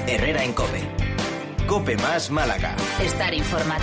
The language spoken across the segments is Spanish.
Herrera en COPE. COPE más Málaga. Estar informado.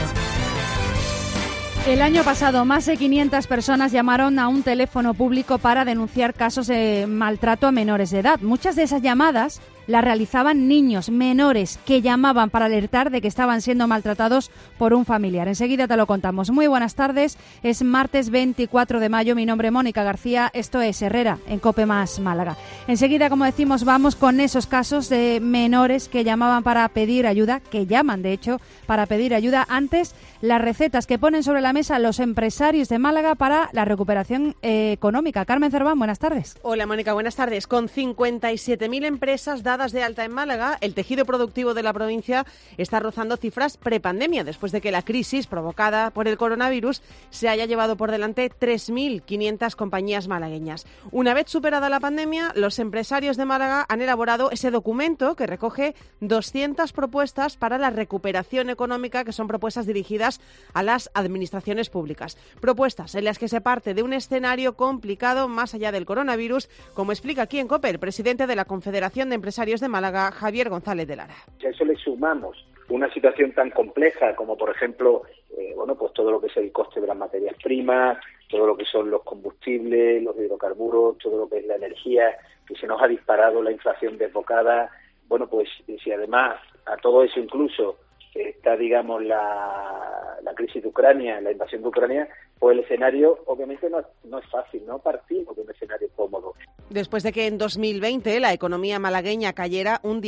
El año pasado, más de 500 personas llamaron a un teléfono público para denunciar casos de maltrato a menores de edad. Muchas de esas llamadas las realizaban niños menores que llamaban para alertar de que estaban siendo maltratados por un familiar. Enseguida te lo contamos. Muy buenas tardes. Es martes 24 de mayo. Mi nombre es Mónica García. Esto es Herrera en COPE más Málaga. Enseguida, como decimos, vamos con esos casos de menores que llamaban para pedir ayuda, que llaman, de hecho, para pedir ayuda. Antes, las recetas que ponen sobre la mesa los empresarios de Málaga para la recuperación económica. Carmen Cerván, buenas tardes. Hola, Mónica, buenas tardes. Con 57.000 empresas dadas de alta en Málaga, el tejido productivo de la provincia está rozando cifras prepandemia, después de que la crisis provocada por el coronavirus se haya llevado por delante 3.500 compañías malagueñas. Una vez superada la pandemia, los empresarios de Málaga han elaborado ese documento que recoge 200 propuestas para la recuperación económica, que son propuestas dirigidas a las administraciones públicas. Propuestas en las que se parte de un escenario complicado más allá del coronavirus, como explica aquí en COPE el presidente de la Confederación de Empresarios de Málaga, Javier González de Lara. Si a eso le sumamos una situación tan compleja como, por ejemplo, pues todo lo que es el coste de las materias primas, todo lo que son los combustibles, los hidrocarburos, todo lo que es la energía, que se nos ha disparado la inflación desbocada. Bueno, pues si además a todo eso incluso está, digamos, la crisis de Ucrania, la invasión de Ucrania, pues el escenario obviamente no es fácil, no partimos de un escenario cómodo. Después de que en 2020 la economía malagueña cayera un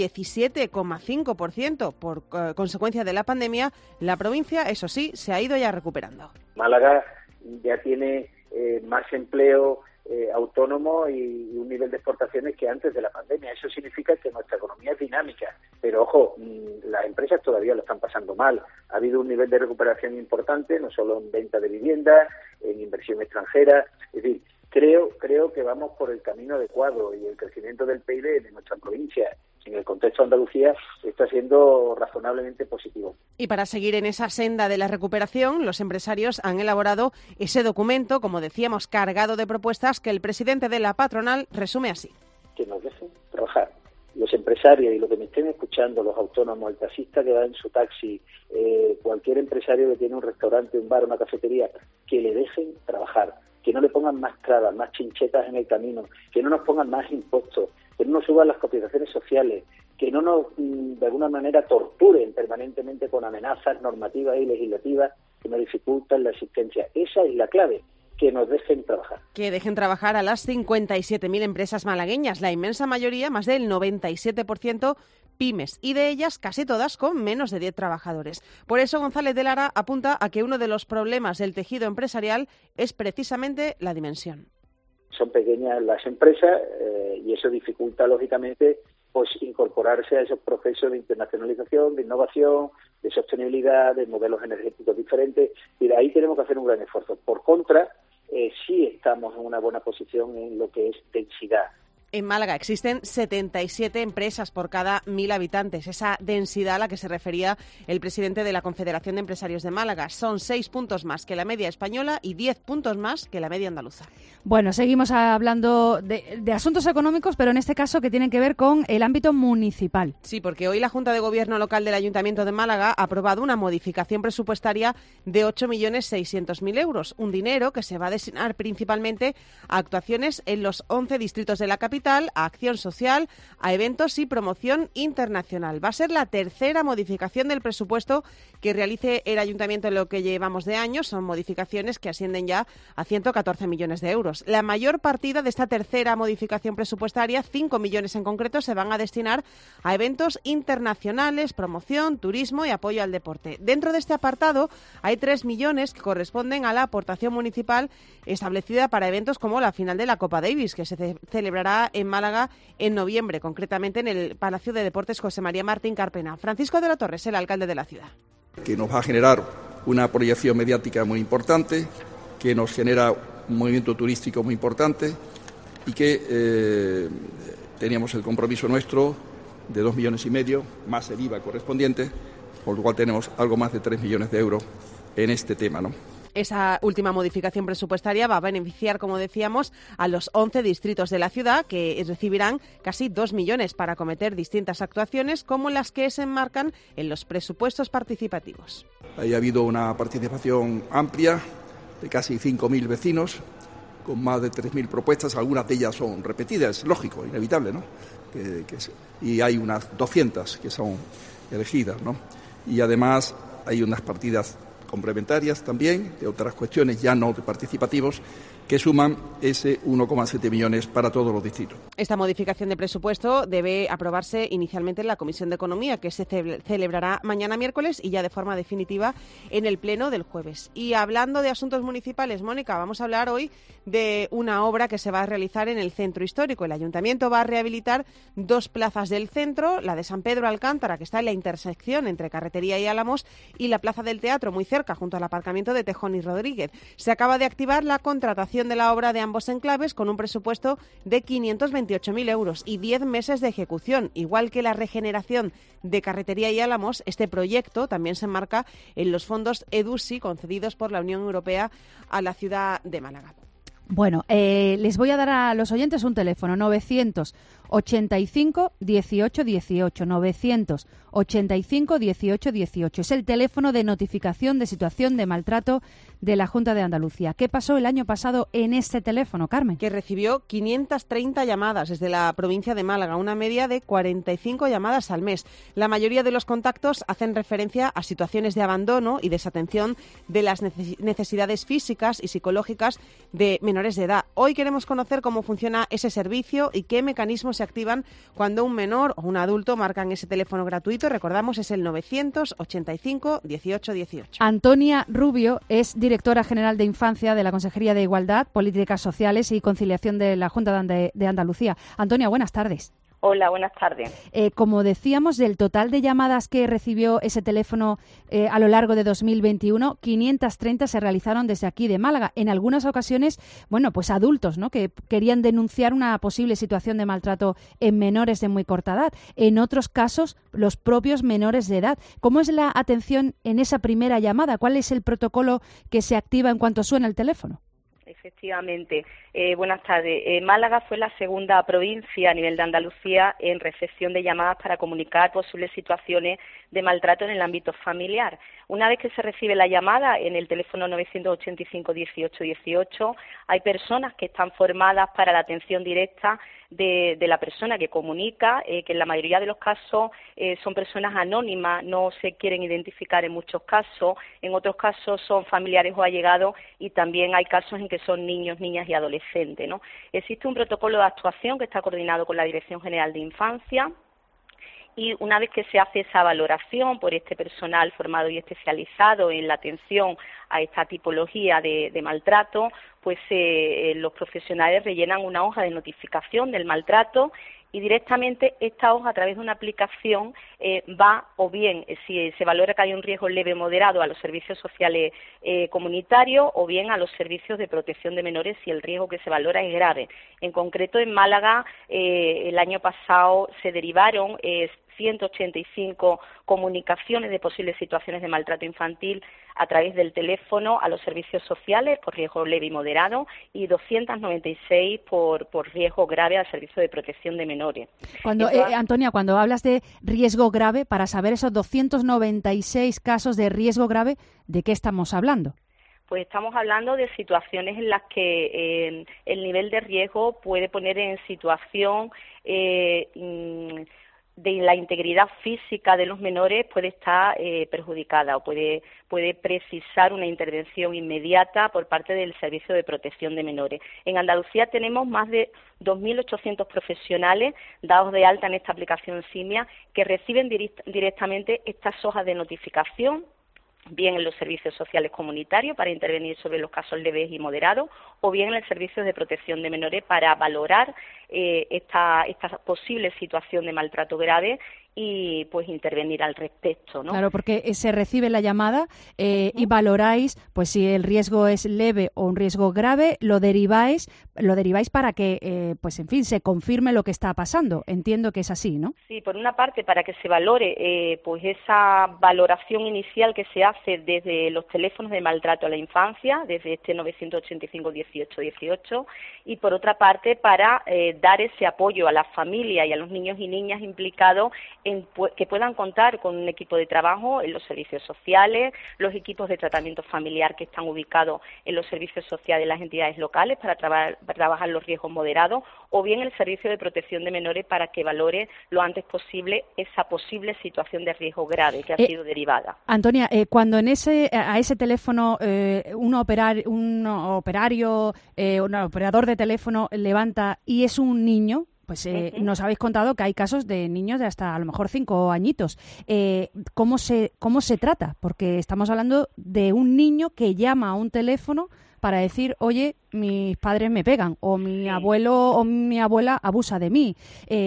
17,5% por consecuencia de la pandemia, la provincia, eso sí, se ha ido ya recuperando. Málaga ya tiene más empleo autónomo y un nivel de exportaciones que antes de la pandemia. Eso significa que nuestra economía es dinámica, pero ojo, las empresas todavía lo están pasando mal. Ha habido un nivel de recuperación importante, no solo en venta de vivienda, en inversión extranjera. Es decir, creo que vamos por el camino adecuado y el crecimiento del PIB de nuestra provincia en el contexto de Andalucía está siendo razonablemente positivo. Y para seguir en esa senda de la recuperación, los empresarios han elaborado ese documento, como decíamos, cargado de propuestas que el presidente de la patronal resume así. Que nos dejen trabajar. Los empresarios y los que me estén escuchando, los autónomos, el taxista que va en su taxi, cualquier empresario que tiene un restaurante, un bar, una cafetería, que le dejen trabajar, que no le pongan más trabas, más chinchetas en el camino, que no nos pongan más impuestos, que no nos suban las cotizaciones sociales, que no nos, de alguna manera, torturen permanentemente con amenazas normativas y legislativas que nos dificultan la existencia. Esa es la clave, que nos dejen trabajar. Que dejen trabajar a las 57.000 empresas malagueñas, la inmensa mayoría, más del 97%, pymes, y de ellas casi todas con menos de 10 trabajadores. Por eso González de Lara apunta a que uno de los problemas del tejido empresarial es precisamente la dimensión. Son pequeñas las empresas y eso dificulta, lógicamente, pues incorporarse a esos procesos de internacionalización, de innovación, de sostenibilidad, de modelos energéticos diferentes. Y de ahí tenemos que hacer un gran esfuerzo. Por contra, sí estamos en una buena posición en lo que es densidad. En Málaga existen 77 empresas por cada 1.000 habitantes. Esa densidad a la que se refería el presidente de la Confederación de Empresarios de Málaga. Son 6 puntos más que la media española y 10 puntos más que la media andaluza. Bueno, seguimos hablando de asuntos económicos, pero en este caso que tienen que ver con el ámbito municipal. Sí, porque hoy la Junta de Gobierno Local del Ayuntamiento de Málaga ha aprobado una modificación presupuestaria de 8.600.000 euros. Un dinero que se va a destinar principalmente a actuaciones en los 11 distritos de la capital, a acción social, a eventos y promoción internacional. Va a ser la tercera modificación del presupuesto que realice el Ayuntamiento en lo que llevamos de año. Son modificaciones que ascienden ya a 114 millones de euros. La mayor partida de esta tercera modificación presupuestaria, 5 millones en concreto, se van a destinar a eventos internacionales, promoción, turismo y apoyo al deporte. Dentro de este apartado hay 3 millones que corresponden a la aportación municipal establecida para eventos como la final de la Copa Davis, que se celebrará en Málaga en noviembre, concretamente en el Palacio de Deportes José María Martín Carpena. Francisco de la Torre es el alcalde de la ciudad. Que nos va a generar una proyección mediática muy importante, que nos genera un movimiento turístico muy importante y que teníamos el compromiso nuestro de 2,5 millones más el IVA correspondiente, por lo cual tenemos algo más de 3 millones de euros en este tema, ¿no? Esa última modificación presupuestaria va a beneficiar, como decíamos, a los 11 distritos de la ciudad, que recibirán casi 2 millones para acometer distintas actuaciones, como las que se enmarcan en los presupuestos participativos. Ha habido una participación amplia de casi 5.000 vecinos, con más de 3.000 propuestas. Algunas de ellas son repetidas, es lógico, inevitable, ¿no? Y hay unas 200 que son elegidas, ¿no? Y además hay unas partidas complementarias también, de otras cuestiones ya no de participativos, que suman ese 1,7 millones para todos los distritos. Esta modificación de presupuesto debe aprobarse inicialmente en la Comisión de Economía, que se celebrará mañana miércoles y ya de forma definitiva en el Pleno del jueves. Y hablando de asuntos municipales, Mónica, vamos a hablar hoy de una obra que se va a realizar en el centro histórico. El Ayuntamiento va a rehabilitar 2 plazas del centro, la de San Pedro Alcántara, que está en la intersección entre Carretería y Álamos, y la Plaza del Teatro, muy cerca, junto al aparcamiento de Tejón y Rodríguez. Se acaba de activar la contratación de la obra de ambos enclaves con un presupuesto de 528.000 euros y 10 meses de ejecución. Igual que la regeneración de Carretería y Álamos, este proyecto también se enmarca en los fondos EDUSI concedidos por la Unión Europea a la ciudad de Málaga. Bueno, les voy a dar a los oyentes un teléfono, 985 18 18, 985 18 18. Es el teléfono de notificación de situación de maltrato de la Junta de Andalucía. ¿Qué pasó el año pasado en este teléfono, Carmen? Que recibió 530 llamadas desde la provincia de Málaga, una media de 45 llamadas al mes. La mayoría de los contactos hacen referencia a situaciones de abandono y desatención de las necesidades físicas y psicológicas de menores de edad. Hoy queremos conocer cómo funciona ese servicio y qué mecanismos se activan cuando un menor o un adulto marcan ese teléfono gratuito. Recordamos, es el 985 18 18. Antonia Rubio es directora general de Infancia de la Consejería de Igualdad, Políticas Sociales y Conciliación de la Junta de Andalucía. Antonia, buenas tardes. Hola, buenas tardes. Como decíamos, del total de llamadas que recibió ese teléfono a lo largo de 2021, 530 se realizaron desde aquí de Málaga. En algunas ocasiones, bueno, pues adultos, ¿no?, que querían denunciar una posible situación de maltrato en menores de muy corta edad. En otros casos, los propios menores de edad. ¿Cómo es la atención en esa primera llamada? ¿Cuál es el protocolo que se activa en cuanto suena el teléfono? Efectivamente. Buenas tardes. Málaga fue la segunda provincia a nivel de Andalucía en recepción de llamadas para comunicar posibles situaciones de maltrato en el ámbito familiar. Una vez que se recibe la llamada en el teléfono 985 18 18, hay personas que están formadas para la atención directa de la persona que comunica, que en la mayoría de los casos son personas anónimas, no se quieren identificar en muchos casos, en otros casos son familiares o allegados y también hay casos en que son niños, niñas y adolescentes, ¿no? Existe un protocolo de actuación que está coordinado con la Dirección General de Infancia. Y una vez que se hace esa valoración por este personal formado y especializado en la atención a esta tipología de maltrato, pues los profesionales rellenan una hoja de notificación del maltrato y directamente esta hoja, a través de una aplicación, va o bien, si se valora que hay un riesgo leve o moderado, a los servicios sociales comunitarios o bien a los servicios de protección de menores si el riesgo que se valora es grave. En concreto, en Málaga, el año pasado se derivaron 185 comunicaciones de posibles situaciones de maltrato infantil a través del teléfono a los servicios sociales por riesgo leve y moderado y 296 por riesgo grave al servicio de protección de menores. Antonia, cuando hablas de riesgo grave, para saber esos 296 casos de riesgo grave, ¿de qué estamos hablando? Pues estamos hablando de situaciones en las que el nivel de riesgo puede poner en situación de la integridad física de los menores puede estar perjudicada o puede precisar una intervención inmediata por parte del Servicio de Protección de Menores. En Andalucía tenemos más de 2.800 profesionales dados de alta en esta aplicación SIMIA que reciben directamente estas hojas de notificación, bien en los servicios sociales comunitarios para intervenir sobre los casos leves y moderados, o bien en el servicio de protección de menores para valorar esta posible situación de maltrato grave y pues intervenir al respecto, ¿no? Claro, porque se recibe la llamada y valoráis pues si el riesgo es leve o un riesgo grave, lo deriváis para que pues en fin se confirme lo que está pasando. Entiendo que es así, ¿no? Sí, por una parte para que se valore pues esa valoración inicial que se hace desde los teléfonos de maltrato a la infancia, desde este 985 18 18, y por otra parte para dar ese apoyo a la familia y a los niños y niñas implicados que puedan contar con un equipo de trabajo en los servicios sociales, los equipos de tratamiento familiar que están ubicados en los servicios sociales de las entidades locales para trabajar los riesgos moderados, o bien el servicio de protección de menores para que valore lo antes posible esa posible situación de riesgo grave que ha sido derivada. Antonia, cuando a ese teléfono un operador de teléfono levanta y es un niño, pues nos habéis contado que hay casos de niños de hasta a lo mejor 5 añitos. ¿Cómo se trata? Porque estamos hablando de un niño que llama a un teléfono para decir, oye, mis padres me pegan, o mi abuelo o mi abuela abusa de mí.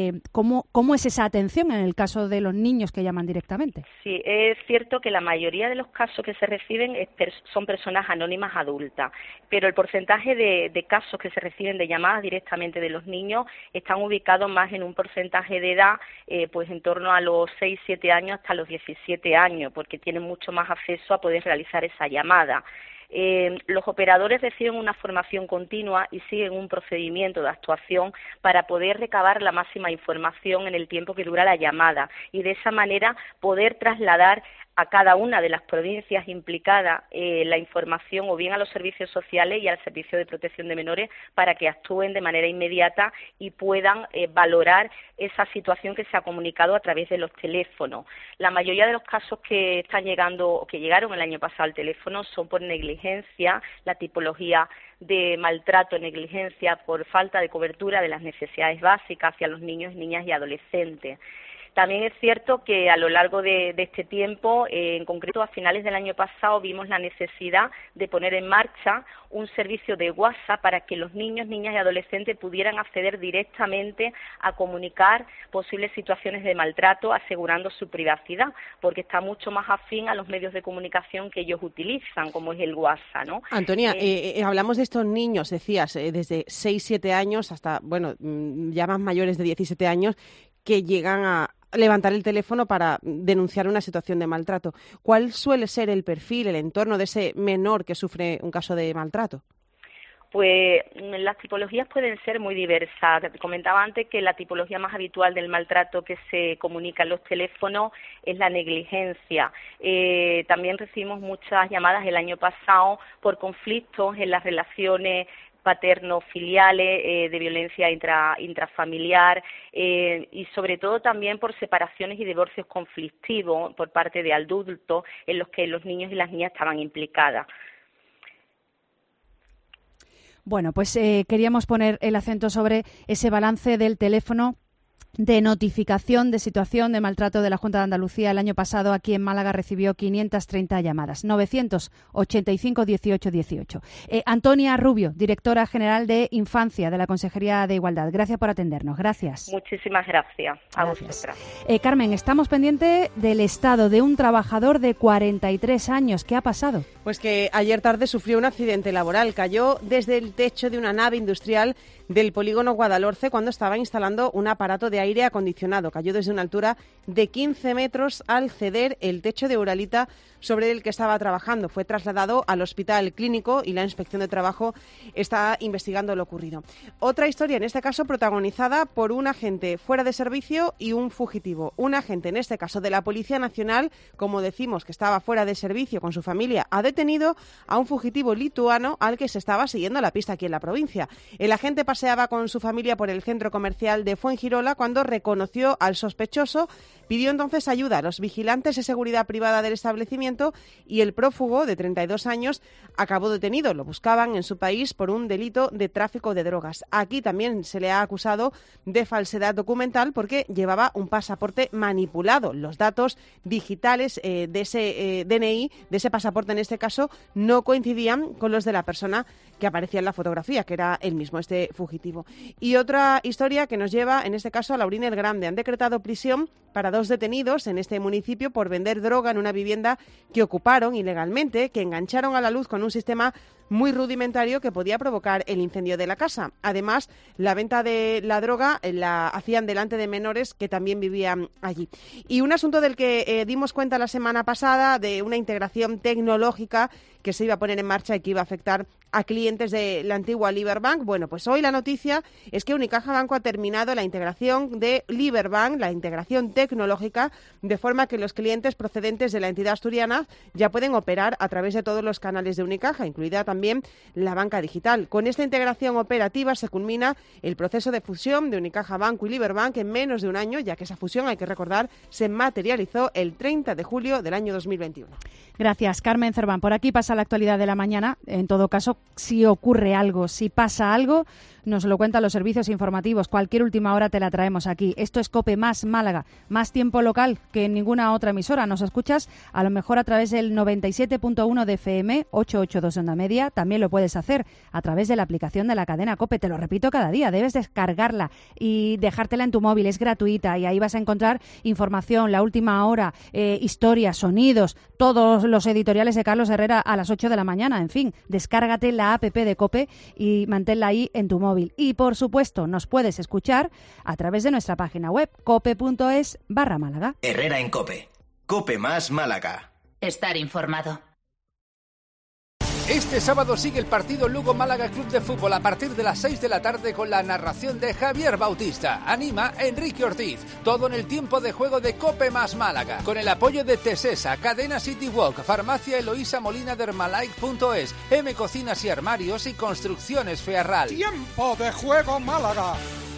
¿Cómo es esa atención en el caso de los niños que llaman directamente? Sí, es cierto que la mayoría de los casos que se reciben son personas anónimas adultas, pero el porcentaje de casos que se reciben de llamadas directamente de los niños están ubicados más en un porcentaje de edad, pues en torno a los 6-7 años hasta los 17 años, porque tienen mucho más acceso a poder realizar esa llamada. Los operadores reciben una formación continua y siguen un procedimiento de actuación para poder recabar la máxima información en el tiempo que dura la llamada y de esa manera poder trasladar a cada una de las provincias implicadas la información o bien a los servicios sociales y al Servicio de Protección de Menores para que actúen de manera inmediata y puedan valorar esa situación que se ha comunicado a través de los teléfonos. La mayoría de los casos que están llegando, que llegaron el año pasado al teléfono son por negligencia, la tipología de maltrato, negligencia por falta de cobertura de las necesidades básicas hacia los niños, niñas y adolescentes. También es cierto que a lo largo de este tiempo, en concreto a finales del año pasado, vimos la necesidad de poner en marcha un servicio de WhatsApp para que los niños, niñas y adolescentes pudieran acceder directamente a comunicar posibles situaciones de maltrato, asegurando su privacidad, porque está mucho más afín a los medios de comunicación que ellos utilizan, como es el WhatsApp, ¿no? Antonia, hablamos de estos niños, decías, desde 6-7 años hasta, bueno, ya más mayores de 17 años, que llegan a levantar el teléfono para denunciar una situación de maltrato. ¿Cuál suele ser el perfil, el entorno de ese menor que sufre un caso de maltrato? Pues las tipologías pueden ser muy diversas. Te comentaba antes que la tipología más habitual del maltrato que se comunica en los teléfonos es la negligencia. También recibimos muchas llamadas el año pasado por conflictos en las relaciones paterno-filiales, de violencia intrafamiliar y sobre todo también por separaciones y divorcios conflictivos por parte de adultos en los que los niños y las niñas estaban implicadas. Bueno, pues queríamos poner el acento sobre ese balance del teléfono de notificación de situación de maltrato de la Junta de Andalucía. El año pasado aquí en Málaga recibió 530 llamadas, 985 18 18. Antonia Rubio, directora general de Infancia de la Consejería de Igualdad. Gracias por atendernos. Gracias. Muchísimas gracias. A vosotras. Carmen, estamos pendientes del estado de un trabajador de 43 años. ¿Qué ha pasado? Pues que ayer tarde sufrió un accidente laboral. Cayó desde el techo de una nave industrial del polígono Guadalhorce cuando estaba instalando un aparato de aire acondicionado. Cayó desde una altura de 15 metros al ceder el techo de uralita sobre el que estaba trabajando. Fue trasladado al hospital clínico y la Inspección de Trabajo está investigando lo ocurrido. Otra historia, en este caso protagonizada por un agente fuera de servicio y un fugitivo. Un agente, en este caso de la Policía Nacional, como decimos, que estaba fuera de servicio con su familia, ha detenido a un fugitivo lituano al que se estaba siguiendo la pista aquí en la provincia. El agente paseaba con su familia por el centro comercial de Fuengirola cuando reconoció al sospechoso, pidió entonces ayuda a los vigilantes de seguridad privada del establecimiento y el prófugo, de 32 años, acabó detenido. Lo buscaban en su país por un delito de tráfico de drogas. Aquí también se le ha acusado de falsedad documental porque llevaba un pasaporte manipulado. Los datos digitales de ese DNI, de ese pasaporte en este caso, no coincidían con los de la persona que aparecía en la fotografía, que era él mismo, este fugitivo. Y otra historia que nos lleva, en este caso, a la Laurín el Grande. Han decretado prisión para 2 detenidos en este municipio por vender droga en una vivienda que ocuparon ilegalmente, que engancharon a la luz con un sistema muy rudimentario que podía provocar el incendio de la casa. Además, la venta de la droga la hacían delante de menores que también vivían allí. Y un asunto del que dimos cuenta la semana pasada, de una integración tecnológica que se iba a poner en marcha y que iba a afectar a clientes de la antigua Liberbank. Bueno, pues hoy la noticia es que Unicaja Banco ha terminado la integración de Liberbank, la integración tecnológica, de forma que los clientes procedentes de la entidad asturiana ya pueden operar a través de todos los canales de Unicaja, incluida también la banca digital. Con esta integración operativa se culmina el proceso de fusión de Unicaja Banco y Liberbank en menos de un año, ya que esa fusión, hay que recordar, se materializó el 30 de julio del año 2021. Gracias, Carmen Cerván. Por aquí pasa la actualidad de la mañana. En todo caso, si ocurre algo, si pasa algo, nos lo cuentan los servicios informativos. Cualquier última hora te la traemos aquí. Esto es COPE más Málaga, más tiempo local que en ninguna otra emisora. Nos escuchas a lo mejor a través del 97.1 de FM, 882 onda media. También lo puedes hacer a través de la aplicación de la cadena COPE. Te lo repito cada día, debes descargarla y dejártela en tu móvil. Es gratuita y ahí vas a encontrar información, la última hora, historias, sonidos, todos los editoriales de Carlos Herrera a las 8 de la mañana. En fin, descárgate la app de COPE y manténla ahí en tu móvil. Y, por supuesto, nos puedes escuchar a través de nuestra página web, cope.es/Málaga. Herrera en COPE. COPE más Málaga. Estar informado. Este sábado sigue el partido Lugo-Málaga Club de Fútbol a partir de las 6 de la tarde con la narración de Javier Bautista. Anima Enrique Ortiz. Todo en el tiempo de juego de COPE más Málaga. Con el apoyo de Tesesa, Cadena City Walk, Farmacia Eloísa Molina de Hermalike.es, M Cocinas y Armarios y Construcciones Fearral. Tiempo de juego Málaga.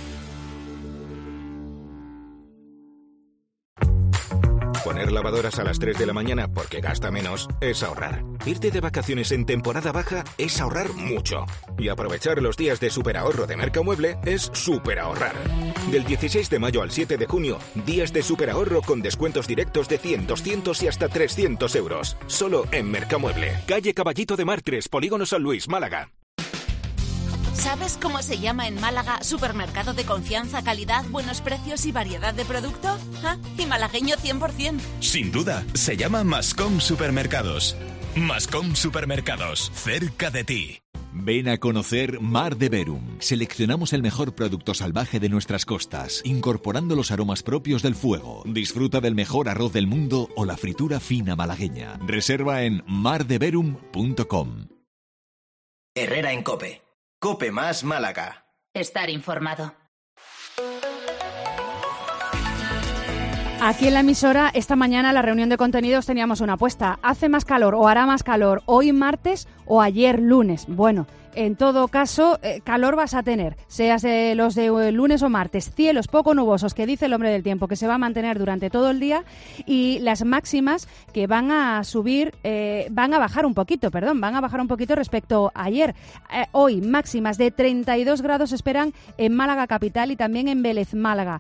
Poner lavadoras a las 3 de la mañana porque gasta menos es ahorrar. Irte de vacaciones en temporada baja es ahorrar mucho. Y aprovechar los días de superahorro de Mercamueble es superahorrar. Del 16 de mayo al 7 de junio, días de superahorro con descuentos directos de 100, 200 y hasta 300 euros. Solo en Mercamueble. Calle Caballito de Mar 3, Polígono San Luis, Málaga. ¿Sabes cómo se llama en Málaga supermercado de confianza, calidad, buenos precios y variedad de producto? ¿Ah? Y malagueño 100%. Sin duda, se llama Mascom Supermercados. Mascom Supermercados, cerca de ti. Ven a conocer Mar de Verum. Seleccionamos el mejor producto salvaje de nuestras costas, incorporando los aromas propios del fuego. Disfruta del mejor arroz del mundo o la fritura fina malagueña. Reserva en mardeverum.com. Herrera en COPE. COPE más Málaga. Estar informado. Aquí en la emisora, esta mañana, la reunión de contenidos, teníamos una apuesta. ¿Hace más calor o hará más calor hoy martes o ayer lunes? Bueno, en todo caso, calor vas a tener, seas de los de lunes o martes. Cielos poco nubosos, que dice el hombre del tiempo, que se va a mantener durante todo el día, y las máximas que van a subir, van a bajar un poquito respecto a ayer. Hoy, máximas de 32 grados esperan en Málaga capital y también en Vélez, Málaga.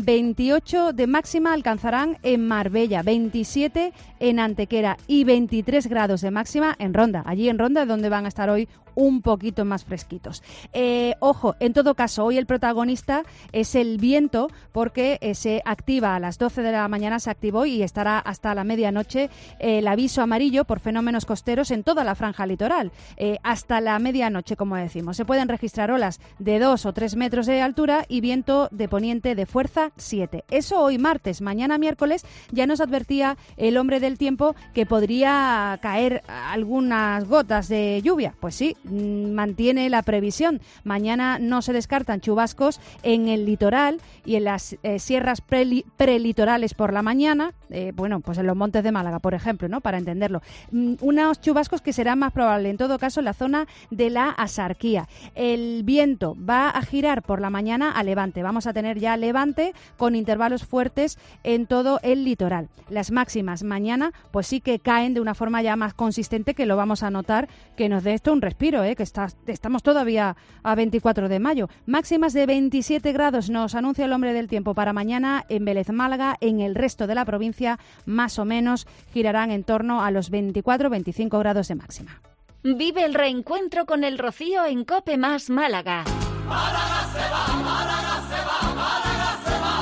28 de máxima alcanzarán en Marbella, 27 en Antequera y 23 grados de máxima en Ronda. Allí en Ronda, donde van a estar hoy un poquito más fresquitos. Ojo, en todo caso, hoy el protagonista es el viento, porque se activa a las 12 de la mañana, se activó y estará hasta la medianoche el aviso amarillo por fenómenos costeros en toda la franja litoral. Hasta la medianoche, como decimos. Se pueden registrar olas de 2 o 3 metros de altura y viento de poniente de fuerza 7. Eso hoy martes. Mañana miércoles ya nos advertía el hombre del tiempo que podría caer algunas gotas de lluvia. Pues sí, mantiene la previsión. Mañana no se descartan chubascos en el litoral y en las sierras prelitorales por la mañana, pues en los montes de Málaga, por ejemplo, ¿no? Para entenderlo. Unos chubascos que serán más probables, en todo caso, en la zona de la Axarquía. El viento va a girar por la mañana a levante. Vamos a tener ya levante con intervalos fuertes en todo el litoral. Las máximas mañana, pues sí que caen de una forma ya más consistente, que lo vamos a notar, que nos dé esto un respiro, que estamos todavía a 24 de mayo. Máximas de 27 grados nos anuncia el hombre del tiempo para mañana en Vélez, Málaga. En el resto de la provincia, más o menos, girarán en torno a los 24-25 grados de máxima. Vive el reencuentro con el Rocío en COPE más Málaga. Málaga se va, Málaga se va, Málaga se va.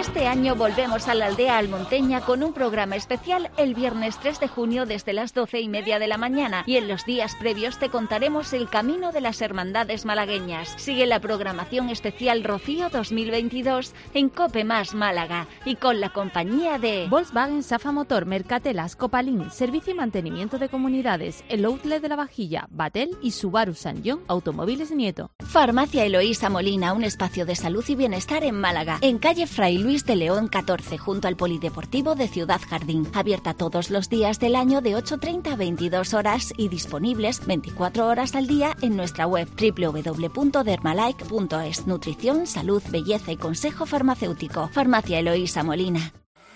Este año volvemos a la aldea almonteña con un programa especial el viernes 3 de junio desde las 12:30 de la mañana, y en los días previos te contaremos el camino de las hermandades malagueñas. Sigue la programación especial Rocío 2022 en COPE Más Málaga y con la compañía de Volkswagen, Safa Motor, Mercatelas, Copalín, Servicio y Mantenimiento de Comunidades, el Outlet de la Vajilla, Batel y Subaru San John Automóviles Nieto. Farmacia Eloísa Molina, un espacio de salud y bienestar en Málaga, en calle Fray Luis de León 14, junto al Polideportivo de Ciudad Jardín. Abierta todos los días del año de 8:30 a 22 horas y disponibles 24 horas al día en nuestra web www.dermalike.es. Nutrición, salud, belleza y consejo farmacéutico. Farmacia Eloísa Molina.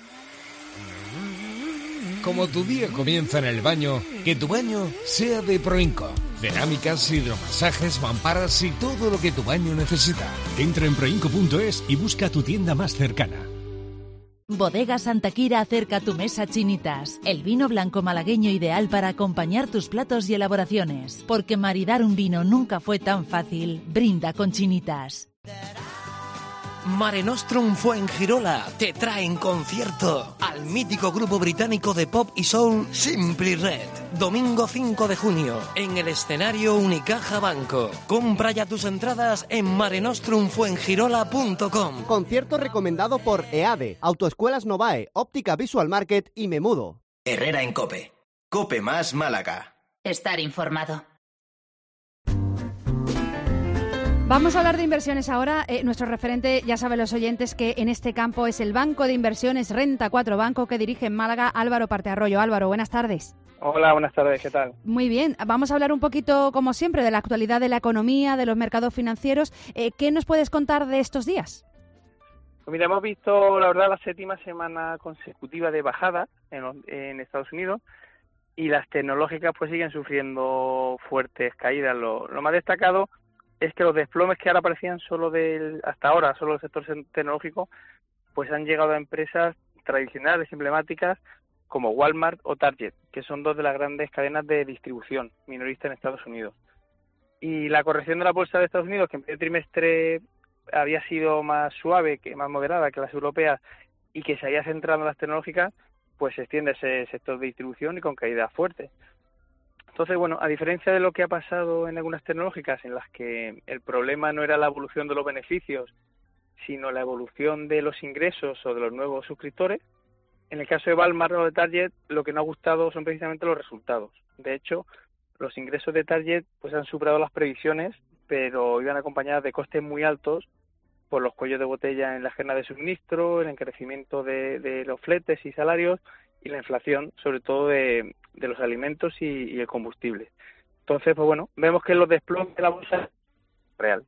Como tu día comienza en el baño, que tu baño sea de Proinco. Cerámicas, hidromasajes, mamparas y todo lo que tu baño necesita. Entra en proinco.es y busca tu tienda más cercana. Bodega Santa Quira acerca tu mesa Chinitas, el vino blanco malagueño ideal para acompañar tus platos y elaboraciones. Porque maridar un vino nunca fue tan fácil. Brinda con Chinitas. Mare Nostrum Fuengirola te trae en concierto al mítico grupo británico de pop y soul Simply Red. Domingo 5 de junio en el escenario Unicaja Banco. Compra ya tus entradas en marenostrumfuengirola.com. Concierto recomendado por EADE, Autoescuelas Novae, Óptica Visual Market y Memudo. Herrera en COPE. COPE Más Málaga. Estar informado. Vamos a hablar de inversiones ahora. Nuestro referente, ya saben los oyentes, que en este campo es el Banco de Inversiones Renta 4 Banco, que dirige en Málaga Álvaro Partearroyo. Álvaro, buenas tardes. Hola, buenas tardes, ¿qué tal? Muy bien, vamos a hablar un poquito, como siempre, de la actualidad de la economía, de los mercados financieros. ¿Qué nos puedes contar de estos días? Pues mira, hemos visto, la verdad, la 7ª semana consecutiva de bajada en Estados Unidos, y las tecnológicas pues siguen sufriendo fuertes caídas. Lo más destacado es que los desplomes que ahora aparecían hasta ahora solo del sector tecnológico, pues han llegado a empresas tradicionales, emblemáticas, como Walmart o Target, que son dos de las grandes cadenas de distribución minorista en Estados Unidos. Y la corrección de la bolsa de Estados Unidos, que en primer trimestre había sido más suave, más moderada que las europeas, y que se había centrado en las tecnológicas, pues se extiende ese sector de distribución y con caídas fuertes. Entonces, bueno, a diferencia de lo que ha pasado en algunas tecnológicas, en las que el problema no era la evolución de los beneficios, sino la evolución de los ingresos o de los nuevos suscriptores, en el caso de Walmart o de Target, lo que no ha gustado son precisamente los resultados. De hecho, los ingresos de Target pues han superado las previsiones, pero iban acompañadas de costes muy altos por los cuellos de botella en la cadena de suministro, el encarecimiento de los fletes y salarios, y la inflación, sobre todo de los alimentos y el combustible. Entonces, pues bueno, vemos que los desplomes de la bolsa es real.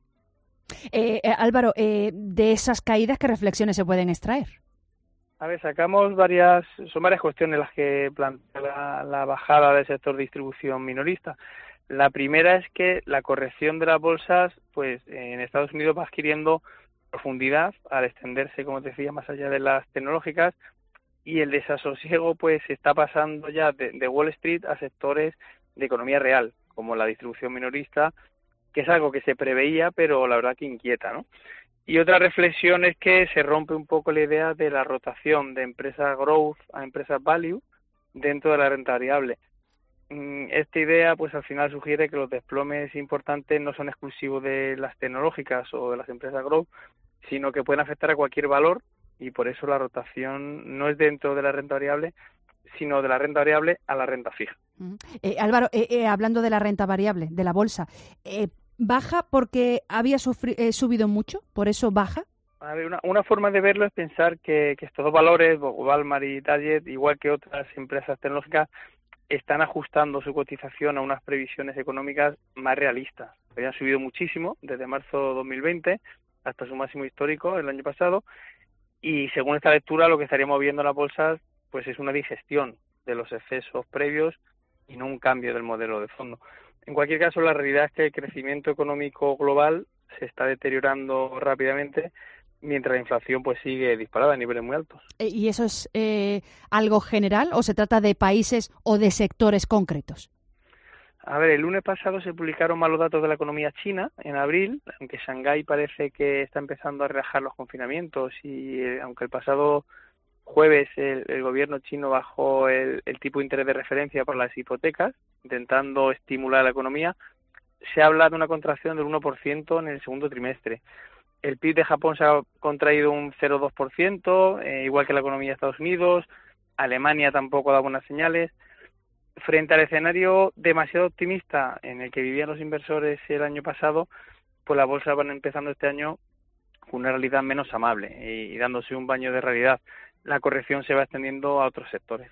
Álvaro, de esas caídas, ¿qué reflexiones se pueden extraer? A ver, son varias cuestiones las que plantea la bajada del sector de distribución minorista. La primera es que la corrección de las bolsas, pues en Estados Unidos va adquiriendo profundidad al extenderse, como te decía, más allá de las tecnológicas, y el desasosiego pues se está pasando ya de Wall Street a sectores de economía real, como la distribución minorista, que es algo que se preveía, pero la verdad que inquieta, ¿no? Y otra reflexión es que se rompe un poco la idea de la rotación de empresas growth a empresas value dentro de la renta variable. Esta idea pues al final sugiere que los desplomes importantes no son exclusivos de las tecnológicas o de las empresas growth, sino que pueden afectar a cualquier valor, y por eso la rotación no es dentro de la renta variable, sino de la renta variable a la renta fija. Álvaro, hablando de la renta variable, de la bolsa, ¿baja porque había subido mucho? ¿Por eso baja? A ver, una forma de verlo es pensar que estos dos valores, Walmart y Target, igual que otras empresas tecnológicas, están ajustando su cotización a unas previsiones económicas más realistas. Habían subido muchísimo desde marzo de 2020 hasta su máximo histórico el año pasado, y según esta lectura lo que estaríamos viendo en las bolsas pues es una digestión de los excesos previos y no un cambio del modelo de fondo. En cualquier caso, la realidad es que el crecimiento económico global se está deteriorando rápidamente, mientras la inflación pues sigue disparada a niveles muy altos. ¿Y eso es algo general o se trata de países o de sectores concretos? A ver, el lunes pasado se publicaron malos datos de la economía china en abril, aunque Shanghái parece que está empezando a relajar los confinamientos y aunque el pasado jueves el gobierno chino bajó el tipo de interés de referencia por las hipotecas, intentando estimular la economía, se habla de una contracción del 1% en el segundo trimestre. El PIB de Japón se ha contraído un 0,2%, igual que la economía de Estados Unidos. Alemania tampoco da buenas señales. Frente al escenario demasiado optimista en el que vivían los inversores el año pasado, pues las bolsas van empezando este año con una realidad menos amable y dándose un baño de realidad. La corrección se va extendiendo a otros sectores.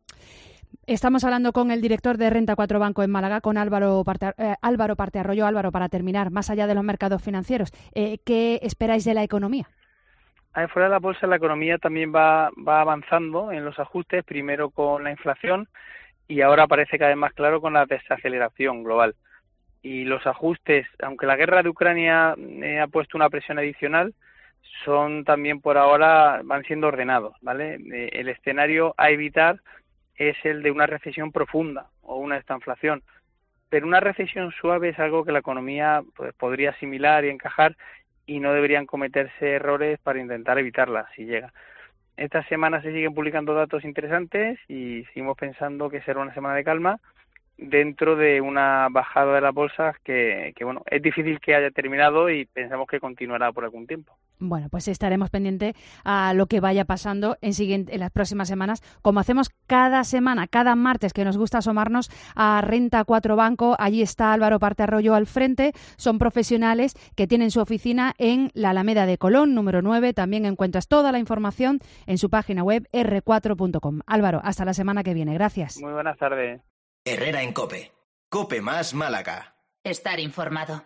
Estamos hablando con el director de Renta 4 Banco en Málaga, con Álvaro Partearroyo. Álvaro, para terminar, más allá de los mercados financieros, ¿qué esperáis de la economía? Fuera de la bolsa, la economía también va avanzando en los ajustes, primero con la inflación y ahora parece cada vez más claro con la desaceleración global. Y los ajustes, aunque la guerra de Ucrania ha puesto una presión adicional, son también por ahora, van siendo ordenados, ¿vale? El escenario a evitar es el de una recesión profunda o una estanflación. Pero una recesión suave es algo que la economía pues, podría asimilar y encajar y no deberían cometerse errores para intentar evitarla si llega. Esta semana se siguen publicando datos interesantes y seguimos pensando que será una semana de calma dentro de una bajada de las bolsas que bueno, es difícil que haya terminado y pensamos que continuará por algún tiempo. Bueno, pues estaremos pendientes a lo que vaya pasando en las próximas semanas, como hacemos cada semana, cada martes, que nos gusta asomarnos a Renta 4 Banco. Allí está Álvaro Partearroyo al frente. Son profesionales que tienen su oficina en la Alameda de Colón, número 9. También encuentras toda la información en su página web r4.com. Álvaro, hasta la semana que viene. Gracias. Muy buenas tardes. Herrera en COPE. COPE más Málaga. Estar informado.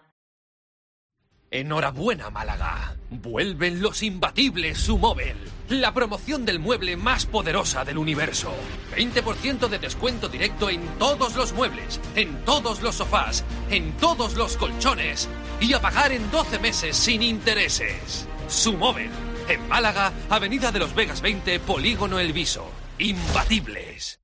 Enhorabuena, Málaga. Vuelven los imbatibles Sumóvel, la promoción del mueble más poderosa del universo. 20% de descuento directo en todos los muebles, en todos los sofás, en todos los colchones y a pagar en 12 meses sin intereses. Sumóvel, en Málaga, Avenida de los Vegas 20, Polígono El Viso. Imbatibles.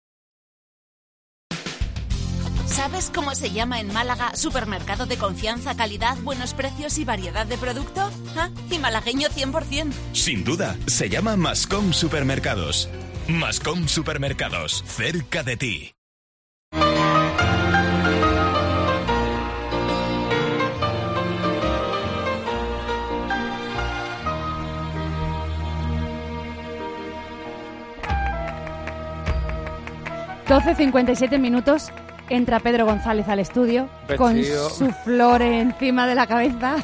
¿Sabes cómo se llama en Málaga supermercado de confianza, calidad, buenos precios y variedad de producto? ¿Ah? Y malagueño 100%. Sin duda, se llama Mascom Supermercados. Mascom Supermercados, cerca de ti. (12:57). Entra Pedro González al estudio con su flor encima de la cabeza.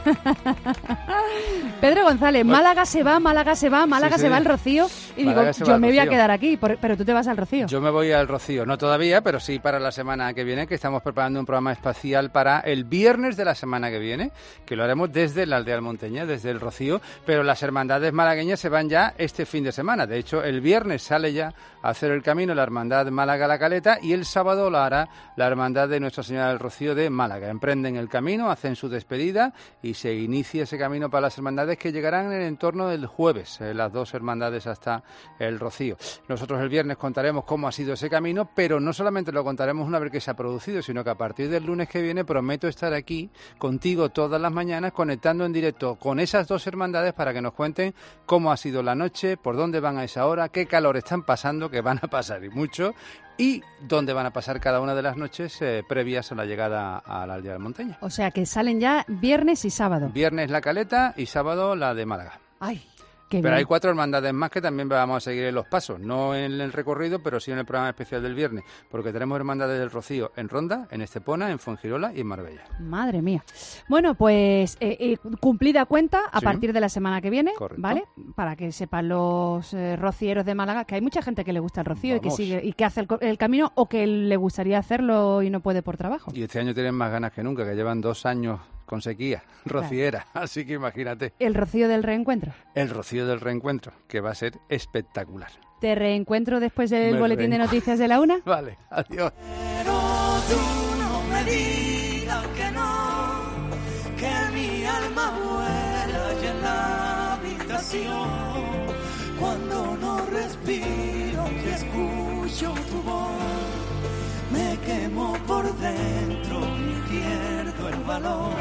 Pedro González, Málaga se va, Málaga se va al Rocío. Y Málaga digo, yo me voy a quedar aquí, pero tú te vas al Rocío. Yo me voy al Rocío, no todavía, pero sí para la semana que viene, que estamos preparando un programa espacial para el viernes de la semana que viene, que lo haremos desde la aldea almonteña, desde el Rocío, pero las hermandades malagueñas se van ya este fin de semana. De hecho, el viernes sale ya a hacer el camino la hermandad Málaga-La Caleta y el sábado lo hará la hermandad de Nuestra Señora del Rocío de Málaga. Emprenden el camino, hacen su despedida y se inicia ese camino para las hermandades que llegarán en el entorno del jueves, las dos hermandades hasta el Rocío. Nosotros el viernes contaremos cómo ha sido ese camino, pero no solamente lo contaremos una vez que se ha producido, sino que a partir del lunes que viene prometo estar aquí contigo todas las mañanas conectando en directo con esas dos hermandades para que nos cuenten cómo ha sido la noche, por dónde van a esa hora, qué calor están pasando, que van a pasar y mucho, y dónde van a pasar cada una de las noches previas a la llegada a la aldea almonteña. O sea que salen ya viernes y sábado. Viernes la Caleta y sábado la de Málaga. ¡Ay! Pero hay 4 hermandades más que también vamos a seguir en los pasos, no en el recorrido, pero sí en el programa especial del viernes, porque tenemos hermandades del Rocío en Ronda, en Estepona, en Fuengirola y en Marbella. Madre mía. Bueno, pues cumplida cuenta a partir de la semana que viene, correcto, ¿vale? Para que sepan los rocieros de Málaga que hay mucha gente que le gusta el Rocío y que sigue y que hace el camino o que le gustaría hacerlo y no puede por trabajo. Y este año tienen más ganas que nunca, que llevan 2 años con sequía rociera, claro. Así que imagínate. El Rocío del Reencuentro. El Rocío del Reencuentro, que va a ser espectacular. Te reencuentro después del boletín de noticias de la 1. Vale, adiós. Pero tú no me digas que no, que mi alma vuela allá en la habitación. Cuando no respiro y escucho tu voz, me quemo por dentro y pierdo el valor.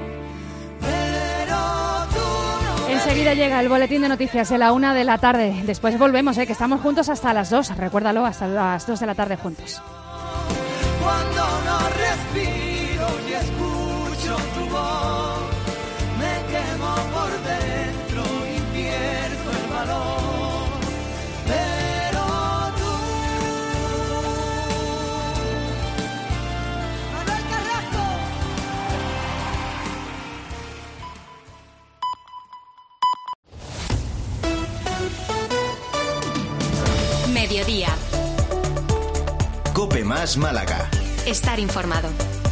Pero tú no. Enseguida llega el boletín de noticias de la 1 de la tarde. Después volvemos, que estamos juntos hasta las 2. Recuérdalo, hasta las 2 de la tarde juntos. Cuando no respiro y escucho tu voz, me quemo por dentro y pierdo el valor. Pero tú, Manuel Carrasco. Mediodía. COPE más Málaga. Estar informado.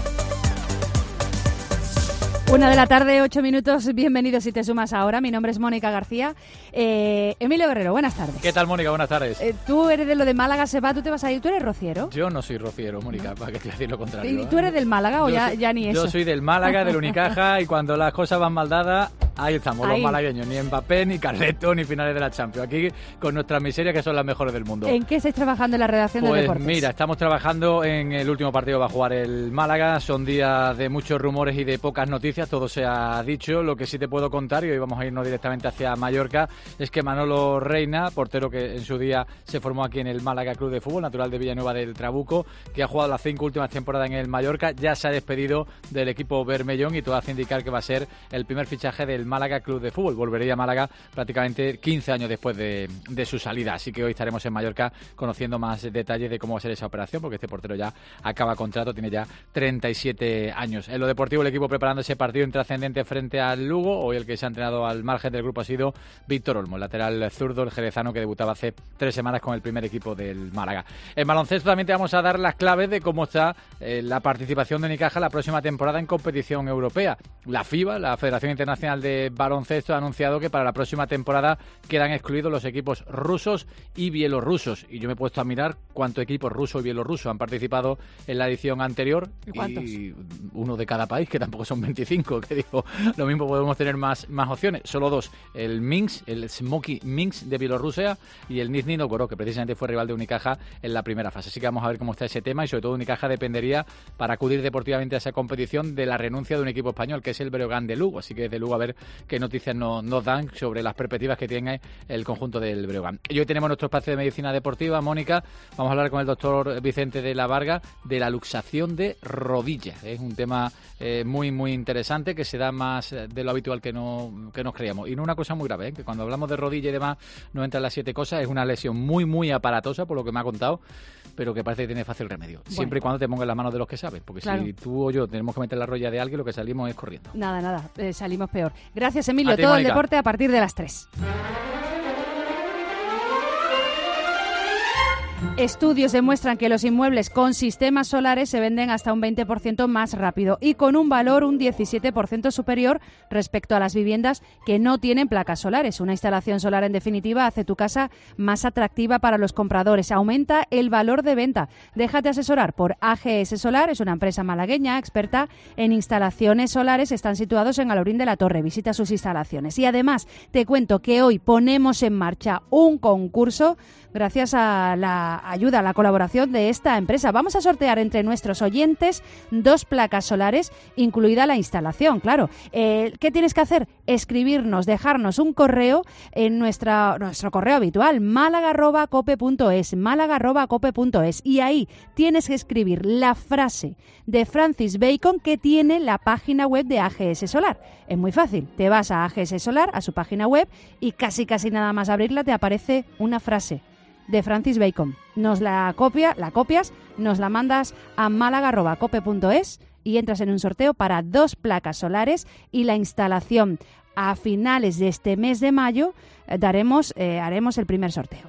1 de la tarde, 8 minutos. Bienvenidos si te sumas ahora. Mi nombre es Mónica García. Emilio Guerrero, buenas tardes. ¿Qué tal, Mónica? Buenas tardes. Tú eres de lo de Málaga se va, tú te vas a ir. ¿Tú eres rociero? Yo no soy rociero, Mónica, para que te decir lo contrario. ¿Y tú eres del Málaga o ya ni eso? Yo soy del Málaga, del Unicaja, y cuando las cosas van mal dadas, ahí estamos, los malagueños. Ni Mbappé, ni Carleto, ni finales de la Champions. Aquí con nuestras miserias, que son las mejores del mundo. ¿En qué estáis trabajando en la redacción de deportes? Pues mira, estamos trabajando en el último partido que va a jugar el Málaga. Son días de muchos rumores y de pocas noticias, todo se ha dicho. Lo que sí te puedo contar, y hoy vamos a irnos directamente hacia Mallorca, es que Manolo Reina, portero que en su día se formó aquí en el Málaga Club de Fútbol, natural de Villanueva del Trabuco, que ha jugado las 5 últimas temporadas en el Mallorca, ya se ha despedido del equipo bermellón y todo hace indicar que va a ser el primer fichaje del Málaga Club de Fútbol. Volvería a Málaga prácticamente 15 años después de su salida, así que hoy estaremos en Mallorca conociendo más detalles de cómo va a ser esa operación, porque este portero ya acaba contrato, tiene ya 37 años. En lo deportivo, el equipo preparando ese partido intrascendente frente al Lugo. Hoy el que se ha entrenado al margen del grupo ha sido Víctor Olmo, el lateral zurdo, el jerezano, que debutaba hace 3 semanas con el primer equipo del Málaga. En baloncesto también te vamos a dar las claves de cómo está la participación de Unicaja la próxima temporada en competición europea. La FIBA, la Federación Internacional de Baloncesto, ha anunciado que para la próxima temporada quedan excluidos los equipos rusos y bielorrusos. Y yo me he puesto a mirar cuántos equipos rusos y bielorrusos han participado en la edición anterior. ¿Y uno de cada país, que tampoco son 25, que digo, lo mismo podemos tener más opciones. Solo 2, el Minsk, el Smoky Minsk de Bielorrusia, y el Nizhny Novgorod, que precisamente fue rival de Unicaja en la primera fase. Así que vamos a ver cómo está ese tema, y sobre todo Unicaja dependería para acudir deportivamente a esa competición de la renuncia de un equipo español, que es el Breogán de Lugo. Así que desde Lugo a ver qué noticias nos dan sobre las perspectivas que tiene el conjunto del Breogán. Y hoy tenemos nuestro espacio de medicina deportiva, Mónica. Vamos a hablar con el doctor Vicente de la Varga de la luxación de rodillas. Es un tema muy interesante, que se da más de lo habitual que nos creíamos. Y no una cosa muy grave, que cuando hablamos de rodilla y demás no entran las 7 cosas. Es una lesión muy aparatosa, por lo que me ha contado, pero que parece que tiene fácil remedio. Bueno, siempre y cuando te pongas en las manos de los que saben, porque claro, si tú o yo tenemos que meter la rodilla de alguien, lo que salimos es corriendo. Nada, salimos peor. Gracias, Emilio. Ti, todo Mónica. El deporte a partir de las 3. Estudios demuestran que los inmuebles con sistemas solares se venden hasta un 20% más rápido y con un valor un 17% superior respecto a las viviendas que no tienen placas solares. Una instalación solar, en definitiva, hace tu casa más atractiva para los compradores. Aumenta el valor de venta. Déjate asesorar por AGS Solar. Es una empresa malagueña experta en instalaciones solares. Están situados en Alaurín de la Torre. Visita sus instalaciones. Y además te cuento que hoy ponemos en marcha un concurso gracias a la ayuda, a la colaboración de esta empresa. Vamos a sortear entre nuestros oyentes 2 placas solares, incluida la instalación, claro. ¿Qué tienes que hacer? Escribirnos, dejarnos un correo en nuestro correo habitual, málaga@cope.es, y ahí tienes que escribir la frase de Francis Bacon que tiene la página web de AGS Solar. Es muy fácil, te vas a AGS Solar, a su página web, y casi nada más abrirla te aparece una frase de Francis Bacon. Nos la copias, nos la mandas a málaga@cope.es y entras en un sorteo para 2 placas solares y la instalación. A finales de este mes de mayo haremos el primer sorteo.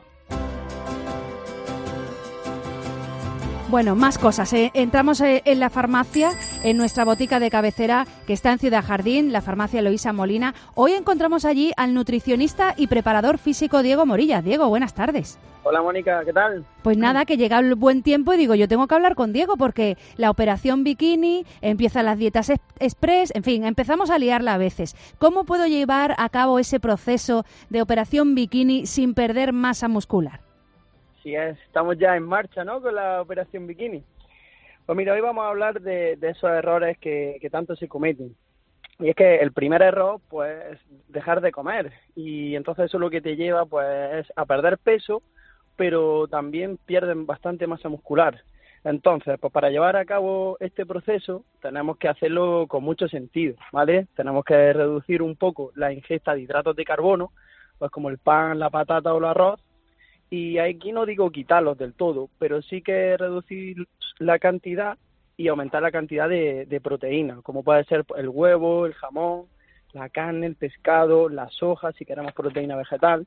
Bueno, más cosas. Entramos en la farmacia, en nuestra botica de cabecera que está en Ciudad Jardín, la farmacia Eloísa Molina. Hoy encontramos allí al nutricionista y preparador físico Diego Morilla. Diego, buenas tardes. Hola, Mónica, ¿qué tal? Pues nada, que llega el buen tiempo y digo, yo tengo que hablar con Diego porque la operación bikini, empiezan las dietas express, en fin, empezamos a liarla a veces. ¿Cómo puedo llevar a cabo ese proceso de operación bikini sin perder masa muscular? Sí, estamos ya en marcha, ¿no?, con la operación bikini. Pues mira, hoy vamos a hablar de esos errores que tanto se cometen. Y es que el primer error, pues, es dejar de comer. Y entonces eso lo que te lleva, pues, es a perder peso, pero también pierden bastante masa muscular. Entonces, pues para llevar a cabo este proceso tenemos que hacerlo con mucho sentido, ¿vale? Tenemos que reducir un poco la ingesta de hidratos de carbono, pues como el pan, la patata o el arroz. Y aquí no digo quitarlos del todo, pero sí que reducir la cantidad y aumentar la cantidad de proteína, como puede ser el huevo, el jamón, la carne, el pescado, las hojas, si queremos proteína vegetal.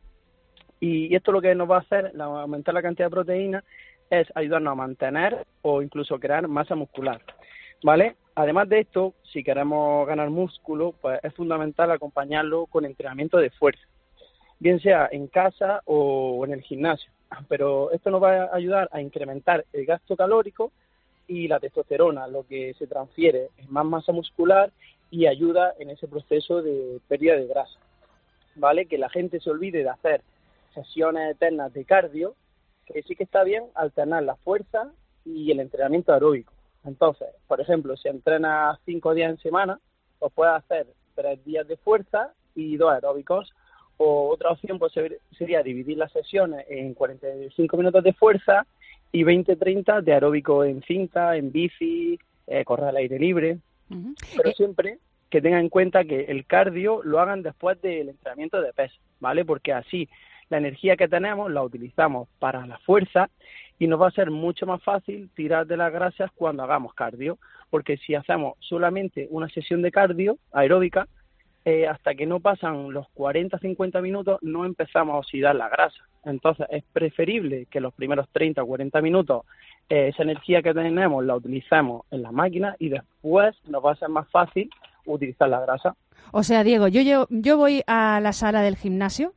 Y esto lo que nos va a hacer, aumentar la cantidad de proteína, es ayudarnos a mantener o incluso crear masa muscular, ¿vale? Además de esto, si queremos ganar músculo, pues es fundamental acompañarlo con entrenamiento de fuerza, bien sea en casa o en el gimnasio. Pero esto nos va a ayudar a incrementar el gasto calórico y la testosterona, lo que se transfiere en más masa muscular y ayuda en ese proceso de pérdida de grasa, ¿vale? Que la gente se olvide de hacer sesiones eternas de cardio, que sí que está bien alternar la fuerza y el entrenamiento aeróbico. Entonces, por ejemplo, si entrenas 5 días en semana, pues puedes hacer 3 días de fuerza y 2 aeróbicos. O otra opción pues sería dividir las sesiones en 45 minutos de fuerza y 20-30 de aeróbico en cinta, en bici, correr al aire libre. Pero siempre que tengan en cuenta que el cardio lo hagan después del entrenamiento de peso, ¿vale? Porque así la energía que tenemos la utilizamos para la fuerza y nos va a ser mucho más fácil tirar de las grasas cuando hagamos cardio. Porque si hacemos solamente una sesión de cardio aeróbica, hasta que no pasan los 40-50 minutos no empezamos a oxidar la grasa. Entonces es preferible que los primeros 30 o 40 minutos esa energía que tenemos la utilicemos en la máquina y después nos va a ser más fácil utilizar la grasa. O sea, Diego, yo voy a la sala del gimnasio,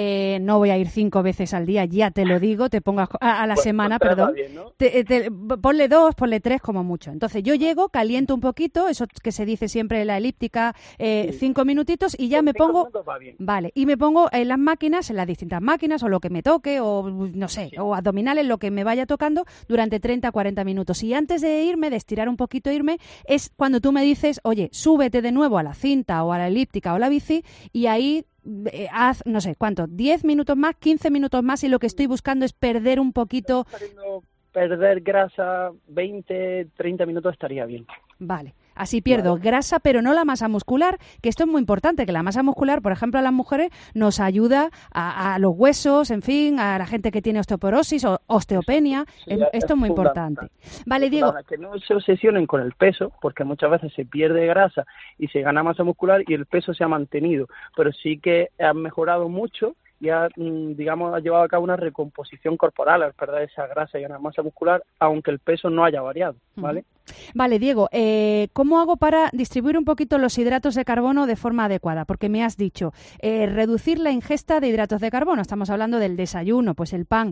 no voy a ir 5 veces al día, ya te lo digo, te pongo a la semana, perdón. Bien, ¿no? Ponle 2, ponle 3 como mucho. Entonces yo llego, caliento un poquito, eso que se dice siempre la elíptica, 5 minutitos y ya me pongo... Vale, y me pongo en las máquinas, en las distintas máquinas, o lo que me toque, o no sé, o abdominales, lo que me vaya tocando durante 30-40 minutos. Y antes de irme, de estirar un poquito, es cuando tú me dices, oye, súbete de nuevo a la cinta o a la elíptica o la bici y ahí haz, no sé, ¿cuánto? 10 minutos más, 15 minutos más y lo que estoy buscando es perder un poquito... Perder grasa, 20-30 minutos estaría bien. Vale. Así pierdo grasa, pero no la masa muscular, que esto es muy importante, que la masa muscular, por ejemplo, a las mujeres nos ayuda a los huesos, en fin, a la gente que tiene osteoporosis o osteopenia. Sí, esto es muy importante. Vale, Diego. Que no se obsesionen con el peso, porque muchas veces se pierde grasa y se gana masa muscular y el peso se ha mantenido, pero sí que ha mejorado mucho y ha llevado a cabo una recomposición corporal al perder esa grasa y ganar masa muscular, aunque el peso no haya variado, ¿vale? Vale, Diego, ¿cómo hago para distribuir un poquito los hidratos de carbono de forma adecuada? Porque me has dicho, reducir la ingesta de hidratos de carbono, estamos hablando del desayuno, pues el pan,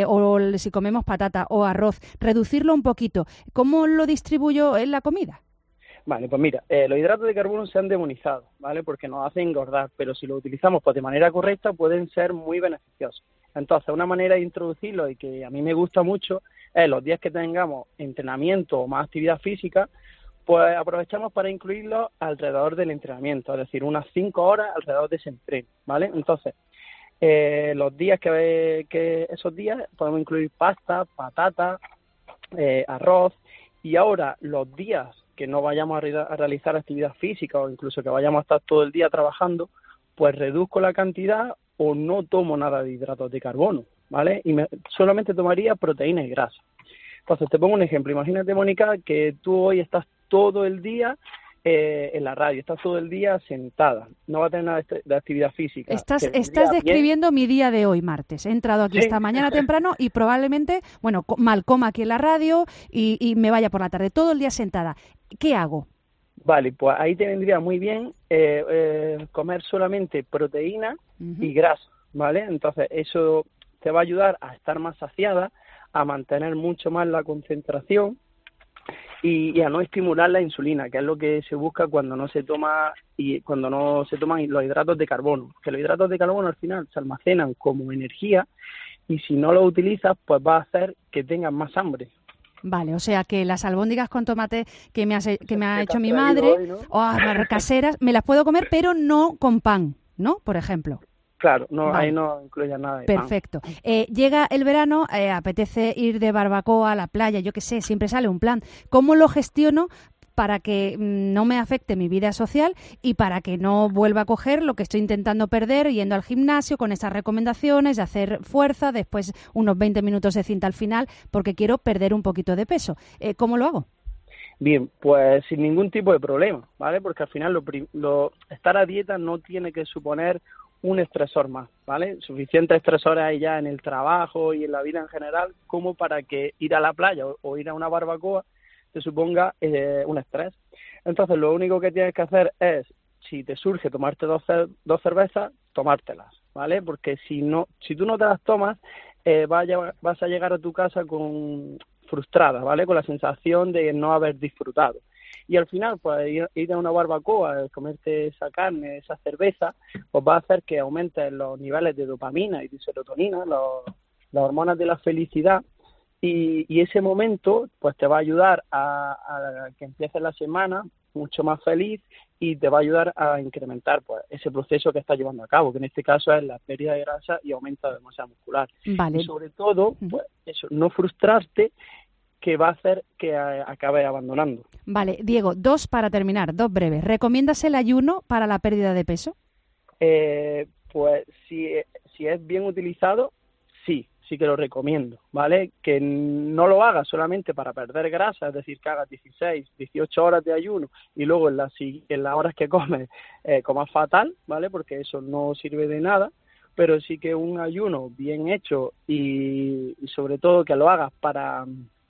o si comemos patata o arroz, reducirlo un poquito. ¿Cómo lo distribuyo en la comida? Vale, pues mira, los hidratos de carbono se han demonizado, ¿vale? Porque nos hacen engordar, pero si lo utilizamos pues de manera correcta pueden ser muy beneficiosos. Entonces, una manera de introducirlo y que a mí me gusta mucho es los días que tengamos entrenamiento o más actividad física, pues aprovechamos para incluirlo alrededor del entrenamiento, es decir, unas 5 horas alrededor de ese entreno, ¿vale? Entonces, los días que esos días podemos incluir pasta, patata, arroz, y ahora los días que no vayamos a realizar actividad física o incluso que vayamos a estar todo el día trabajando, pues reduzco la cantidad o no tomo nada de hidratos de carbono, ¿vale? Y solamente tomaría proteína y grasa. Entonces, te pongo un ejemplo. Imagínate, Mónica, que tú hoy estás todo el día en la radio, estás todo el día sentada, no va a tener nada de actividad física. Estás describiendo mi día de hoy, martes. He entrado aquí esta mañana temprano y probablemente, bueno, mal coma aquí en la radio y me vaya por la tarde, todo el día sentada. ¿Qué hago? Vale, pues ahí te vendría muy bien comer solamente proteína y grasa, ¿vale? Entonces eso te va a ayudar a estar más saciada, a mantener mucho más la concentración y a no estimular la insulina, que es lo que se busca cuando no se toman los hidratos de carbono, que los hidratos de carbono al final se almacenan como energía y si no los utilizas pues va a hacer que tengas más hambre. Vale, o sea que las albóndigas con tomate que me ha hecho mi madre, hoy, ¿no? O caseras, me las puedo comer, pero no con pan, ¿no? Por ejemplo. Claro, no, vale. Ahí no incluye nada de perfecto. Pan. Llega el verano, apetece ir de barbacoa a la playa, yo qué sé, siempre sale un plan. ¿Cómo lo gestiono para que no me afecte mi vida social y para que no vuelva a coger lo que estoy intentando perder yendo al gimnasio con esas recomendaciones de hacer fuerza, después unos 20 minutos de cinta al final, porque quiero perder un poquito de peso? ¿Cómo lo hago? Bien, pues sin ningún tipo de problema, ¿vale? Porque al final estar a dieta no tiene que suponer un estresor más, ¿vale? Suficientes estresores hay ya en el trabajo y en la vida en general como para que ir a la playa o ir a una barbacoa te suponga un estrés. Entonces lo único que tienes que hacer es, si te surge tomarte dos cervezas, tomártelas, ¿vale? Porque si tú no te las tomas, vas a llegar a tu casa frustrada, ¿vale? Con la sensación de no haber disfrutado. Y al final, pues ir a una barbacoa, comerte esa carne, esa cerveza, pues va a hacer que aumenten los niveles de dopamina y de serotonina, las hormonas de la felicidad, y ese momento pues te va a ayudar a que empieces la semana mucho más feliz y te va a ayudar a incrementar pues ese proceso que estás llevando a cabo, que en este caso es la pérdida de grasa y aumento de masa muscular. Vale. Y sobre todo, pues eso, no frustrarte, que va a hacer que acabe abandonando. Vale, Diego, 2 para terminar, 2 breves. ¿Recomiendas el ayuno para la pérdida de peso? Pues si es bien utilizado, sí que lo recomiendo, ¿vale? Que no lo hagas solamente para perder grasa, es decir, que hagas 16, 18 horas de ayuno y luego en las horas que comes comas fatal, ¿vale? Porque eso no sirve de nada, pero sí que un ayuno bien hecho y sobre todo que lo hagas para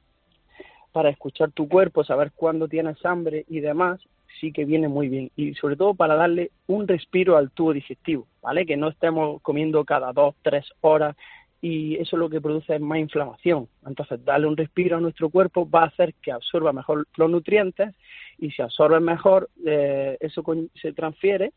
escuchar tu cuerpo, saber cuándo tienes hambre y demás, sí que viene muy bien. Y sobre todo para darle un respiro al tubo digestivo, ¿vale? Que no estemos comiendo cada 2, 3 horas y eso lo que produce es más inflamación. Entonces, darle un respiro a nuestro cuerpo va a hacer que absorba mejor los nutrientes y si absorbe mejor, eso se transfiere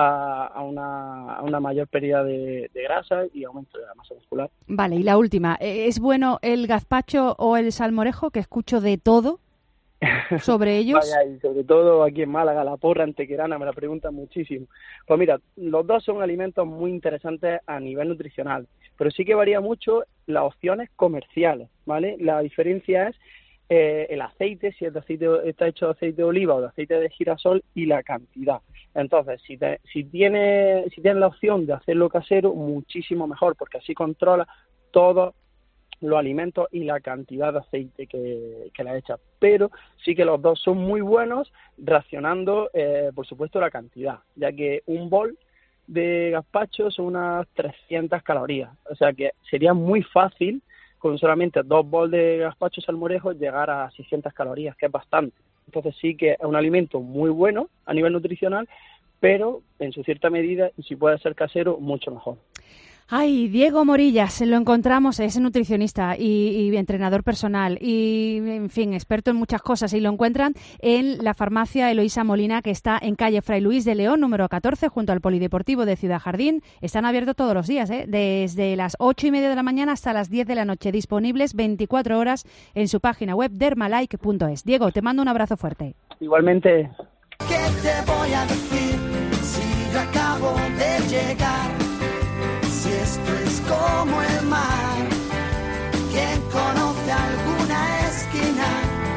a una mayor pérdida de grasa y aumento de la masa muscular. Vale, y la última, ¿es bueno el gazpacho o el salmorejo? Que escucho de todo sobre ellos. Vaya, y sobre todo aquí en Málaga, la porra antequerana me la preguntan muchísimo. Pues mira, los dos son alimentos muy interesantes a nivel nutricional, pero sí que varía mucho las opciones comerciales, ¿vale? La diferencia es el aceite, si el aceite está hecho de aceite de oliva o de aceite de girasol y la cantidad. Entonces, si tienes la opción de hacerlo casero, muchísimo mejor, porque así controla todos los alimentos y la cantidad de aceite que le echas. Pero sí que los dos son muy buenos racionando, por supuesto, la cantidad, ya que un bol de gazpacho son unas 300 calorías. O sea que sería muy fácil, con solamente 2 bols de gazpacho salmorejo, llegar a 600 calorías, que es bastante. Entonces sí que es un alimento muy bueno a nivel nutricional, pero en su cierta medida, y si puede ser casero, mucho mejor. Ay, Diego Morillas, lo encontramos, es nutricionista y entrenador personal y, en fin, experto en muchas cosas, y lo encuentran en la farmacia Eloísa Molina, que está en calle Fray Luis de León, número 14, junto al Polideportivo de Ciudad Jardín. Están abiertos todos los días, desde las 8:30 de la mañana hasta las 10 de la noche, disponibles 24 horas en su página web dermalike.es. Diego, te mando un abrazo fuerte. Igualmente. ¿Qué te voy a decir si yo acabo de llegar? Si esto es como el mar, ¿quién conoce alguna esquina?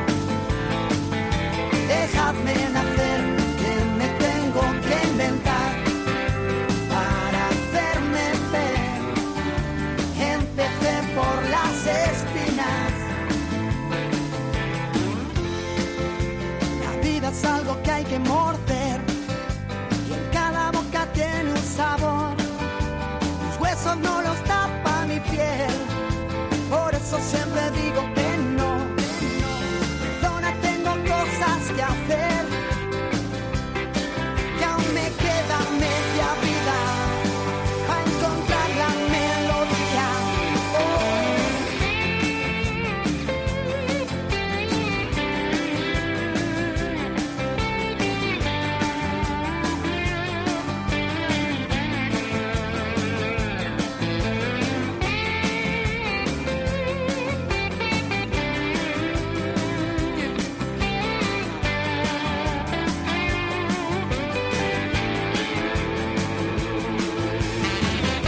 Dejadme nacer, que me tengo que inventar para hacerme ver. Empecé por las espinas. La vida es algo que hay que morder y en cada boca tiene un sabor. Huesos no los tapan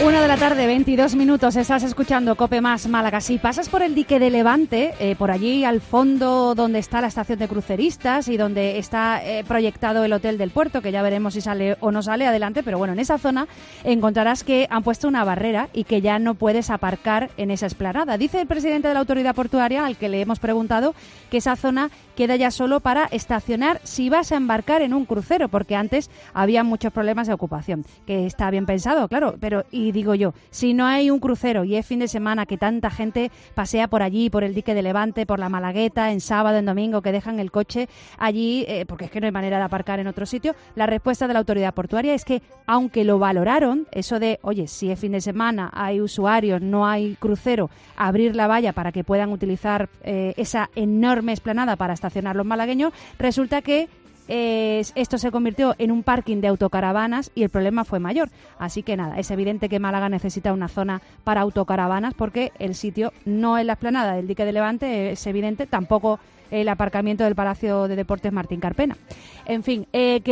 1 de la tarde, 22 minutos, estás escuchando COPE Más Málaga. Si pasas por el dique de Levante, por allí al fondo donde está la estación de cruceristas y donde está proyectado el Hotel del Puerto, que ya veremos si sale o no sale adelante, pero bueno, en esa zona encontrarás que han puesto una barrera y que ya no puedes aparcar en esa explanada. Dice el presidente de la autoridad portuaria, al que le hemos preguntado, que esa zona queda ya solo para estacionar si vas a embarcar en un crucero, porque antes había muchos problemas de ocupación, que está bien pensado, claro, pero y digo yo, si no hay un crucero y es fin de semana que tanta gente pasea por allí, por el dique de Levante, por la Malagueta, en sábado, en domingo, que dejan el coche allí, porque es que no hay manera de aparcar en otro sitio, la respuesta de la autoridad portuaria es que, aunque lo valoraron, eso de, oye, si es fin de semana, hay usuarios, no hay crucero, abrir la valla para que puedan utilizar esa enorme explanada para estacionar los malagueños, resulta que esto se convirtió en un parking de autocaravanas y el problema fue mayor. Así que nada, es evidente que Málaga necesita una zona para autocaravanas porque el sitio no es la explanada del dique de Levante, es evidente, tampoco el aparcamiento del Palacio de Deportes Martín Carpena. En fin,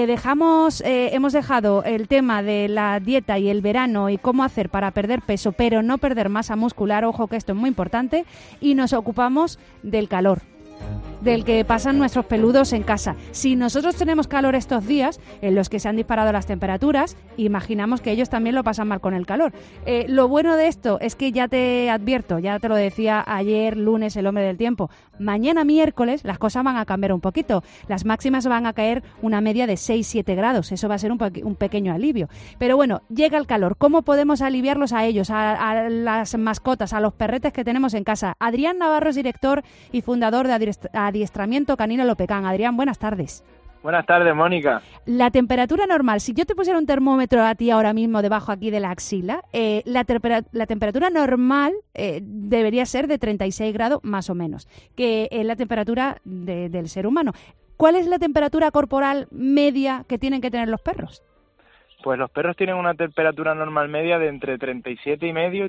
hemos dejado el tema de la dieta y el verano y cómo hacer para perder peso pero no perder masa muscular, ojo que esto es muy importante, y nos ocupamos del calor, del que pasan nuestros peludos en casa. Si nosotros tenemos calor estos días, en los que se han disparado las temperaturas, imaginamos que ellos también lo pasan mal con el calor. Lo bueno de esto es que ya te advierto, ya te lo decía ayer lunes el hombre del tiempo, mañana miércoles las cosas van a cambiar un poquito. Las máximas van a caer una media de 6-7 grados. Eso va a ser un pequeño alivio. Pero bueno, llega el calor. ¿Cómo podemos aliviarlos a ellos, a las mascotas, a los perretes que tenemos en casa? Adrián Navarro es director y fundador de Adiestramiento Canino Lopecán. Adrián, buenas tardes. Buenas tardes, Mónica. La temperatura normal, si yo te pusiera un termómetro a ti ahora mismo debajo aquí de la axila, la temperatura normal debería ser de 36 grados más o menos, que es la temperatura del ser humano. ¿Cuál es la temperatura corporal media que tienen que tener los perros? Pues los perros tienen una temperatura normal media de entre 37,5 y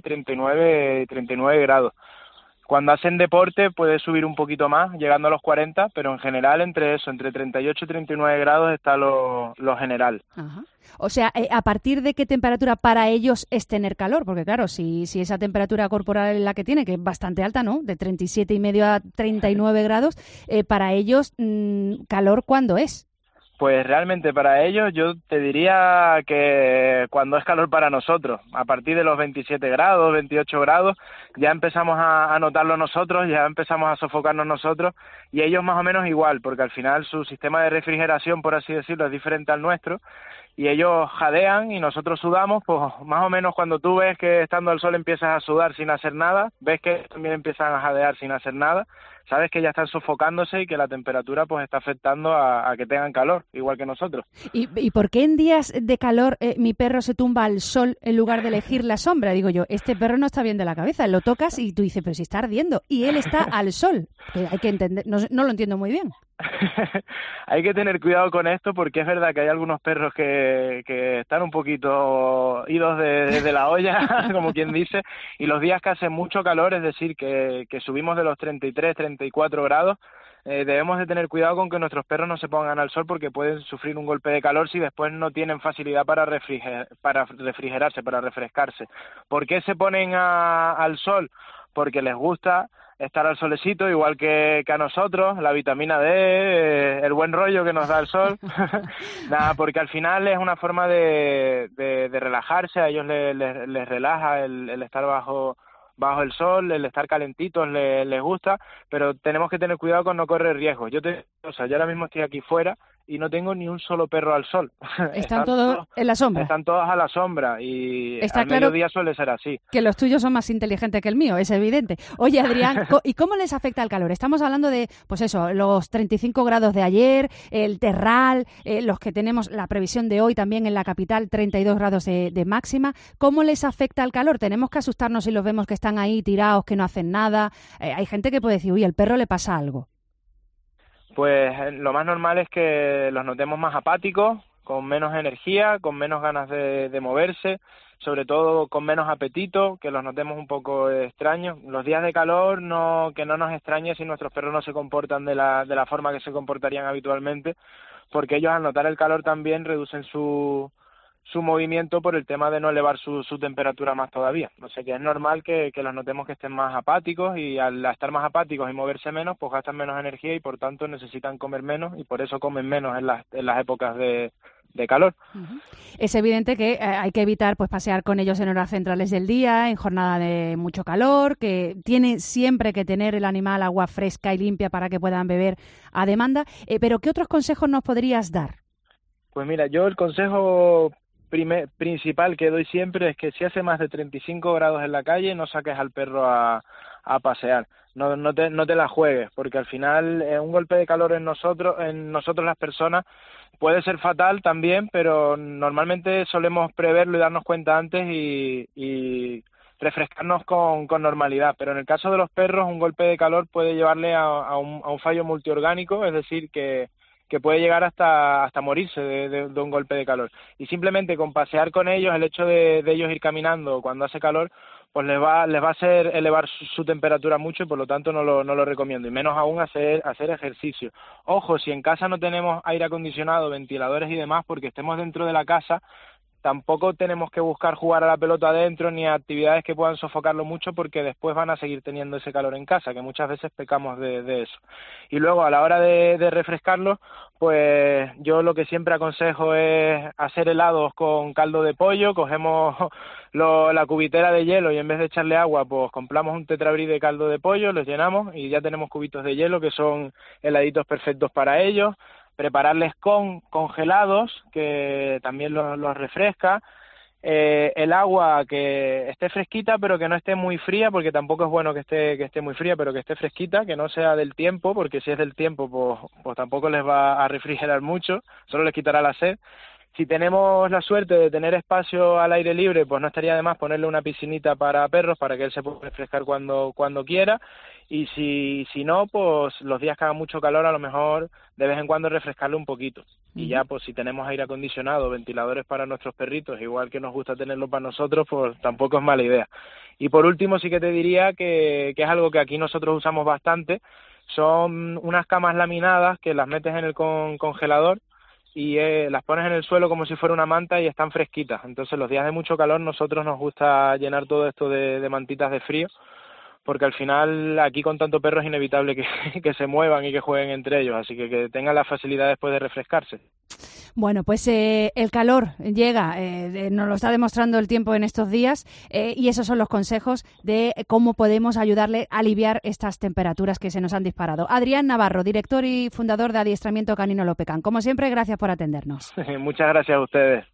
39 grados. Cuando hacen deporte puede subir un poquito más, llegando a los 40, pero en general entre 38 y 39 grados está lo general. Ajá. O sea, ¿a partir de qué temperatura para ellos es tener calor? Porque claro, si esa temperatura corporal es la que tiene, que es bastante alta, ¿no? De 37,5 a 39 grados, para ellos, ¿calor cuándo es? Pues realmente para ellos yo te diría que cuando es calor para nosotros, a partir de los 27 grados, 28 grados, ya empezamos a notarlo nosotros, ya empezamos a sofocarnos nosotros y ellos más o menos igual, porque al final su sistema de refrigeración, por así decirlo, es diferente al nuestro y ellos jadean y nosotros sudamos, pues más o menos cuando tú ves que estando al sol empiezas a sudar sin hacer nada, ves que también empiezan a jadear sin hacer nada, sabes que ya están sofocándose y que la temperatura pues está afectando a que tengan calor, igual que nosotros. ¿Y por qué en días de calor mi perro se tumba al sol en lugar de elegir la sombra? Digo yo, este perro no está bien de la cabeza, lo tocas y tú dices, pero si está ardiendo, y él está al sol. Hay que entender, no lo entiendo muy bien. Hay que tener cuidado con esto porque es verdad que hay algunos perros que están un poquito idos de la olla, como quien dice, y los días que hace mucho calor, es decir, que subimos de los 33, 34 grados, debemos de tener cuidado con que nuestros perros no se pongan al sol porque pueden sufrir un golpe de calor si después no tienen facilidad para refrigerarse, para refrescarse. ¿Por qué se ponen al sol? Porque les gusta estar al solecito, igual que a nosotros, la vitamina D, el buen rollo que nos da el sol. Nada, porque al final es una forma de relajarse, a ellos les relaja el estar bajo el sol, el estar calentitos les gusta, pero tenemos que tener cuidado con no correr riesgos. Yo ahora mismo estoy aquí fuera y no tengo ni un solo perro al sol. Están todos en la sombra. Están todos a la sombra y Está al claro mediodía suele ser así. Que los tuyos son más inteligentes que el mío, es evidente. Oye, Adrián, ¿y cómo les afecta el calor? Estamos hablando de, pues eso, los 35 grados de ayer, el terral, los que tenemos la previsión de hoy también en la capital, 32 grados de máxima. ¿Cómo les afecta el calor? Tenemos que asustarnos si los vemos que están ahí tirados, que no hacen nada. Hay gente que puede decir, uy, al perro le pasa algo. Pues lo más normal es que los notemos más apáticos, con menos energía, con menos ganas de moverse, sobre todo con menos apetito, que los notemos un poco extraños. Los días de calor que no nos extrañe si nuestros perros no se comportan de la forma que se comportarían habitualmente, porque ellos al notar el calor también reducen su su movimiento por el tema de no elevar su temperatura más todavía. O sea que es normal que los notemos que estén más apáticos, y al estar más apáticos y moverse menos, pues gastan menos energía y por tanto necesitan comer menos, y por eso comen menos en las épocas de calor. Es evidente que hay que evitar pues pasear con ellos en horas centrales del día, en jornada de mucho calor, que tiene siempre que tener el animal agua fresca y limpia para que puedan beber a demanda. Pero ¿qué otros consejos nos podrías dar? Pues mira, yo el consejo principal que doy siempre es que si hace más de 35 grados en la calle, no saques al perro a pasear. No te la juegues, porque al final un golpe de calor en nosotros las personas puede ser fatal también, pero normalmente solemos preverlo y darnos cuenta antes y refrescarnos con normalidad. Pero en el caso de los perros, un golpe de calor puede llevarle a un fallo multiorgánico, es decir, que puede llegar hasta morirse de un golpe de calor. Y simplemente con pasear con ellos, el hecho de ellos ir caminando cuando hace calor, pues les va a hacer elevar su temperatura mucho, y por lo tanto no lo recomiendo, y menos aún hacer ejercicio. Ojo, si en casa no tenemos aire acondicionado, ventiladores y demás, porque estemos dentro de la casa, tampoco tenemos que buscar jugar a la pelota adentro ni a actividades que puedan sofocarlo mucho, porque después van a seguir teniendo ese calor en casa, que muchas veces pecamos de eso. Y luego a la hora de refrescarlo, pues yo lo que siempre aconsejo es hacer helados con caldo de pollo. Cogemos la cubitera de hielo y en vez de echarle agua, pues compramos un tetrabrí de caldo de pollo, los llenamos y ya tenemos cubitos de hielo que son heladitos perfectos para ellos. Prepararles congelados, que también los refresca. El agua que esté fresquita pero que no esté muy fría, porque tampoco es bueno que esté muy fría, pero que esté fresquita, que no sea del tiempo, porque si es del tiempo pues tampoco les va a refrigerar mucho, solo les quitará la sed. Si tenemos la suerte de tener espacio al aire libre, pues no estaría de más ponerle una piscinita para perros para que él se pueda refrescar cuando quiera. Y si no, pues los días que haga mucho calor, a lo mejor de vez en cuando refrescarle un poquito. Y ya, pues si tenemos aire acondicionado, ventiladores para nuestros perritos, igual que nos gusta tenerlo para nosotros, pues tampoco es mala idea. Y por último, sí que te diría que es algo que aquí nosotros usamos bastante, son unas camas laminadas que las metes en el congelador y las pones en el suelo como si fuera una manta y están fresquitas. Entonces los días de mucho calor nosotros nos gusta llenar todo esto de mantitas de frío, porque al final aquí con tanto perro es inevitable que se muevan y que jueguen entre ellos, así que tengan la facilidad después de refrescarse. Bueno, pues el calor llega, nos lo está demostrando el tiempo en estos días, y esos son los consejos de cómo podemos ayudarle a aliviar estas temperaturas que se nos han disparado. Adrián Navarro, director y fundador de Adiestramiento Canino Lopecan. Como siempre, gracias por atendernos. Muchas gracias a ustedes.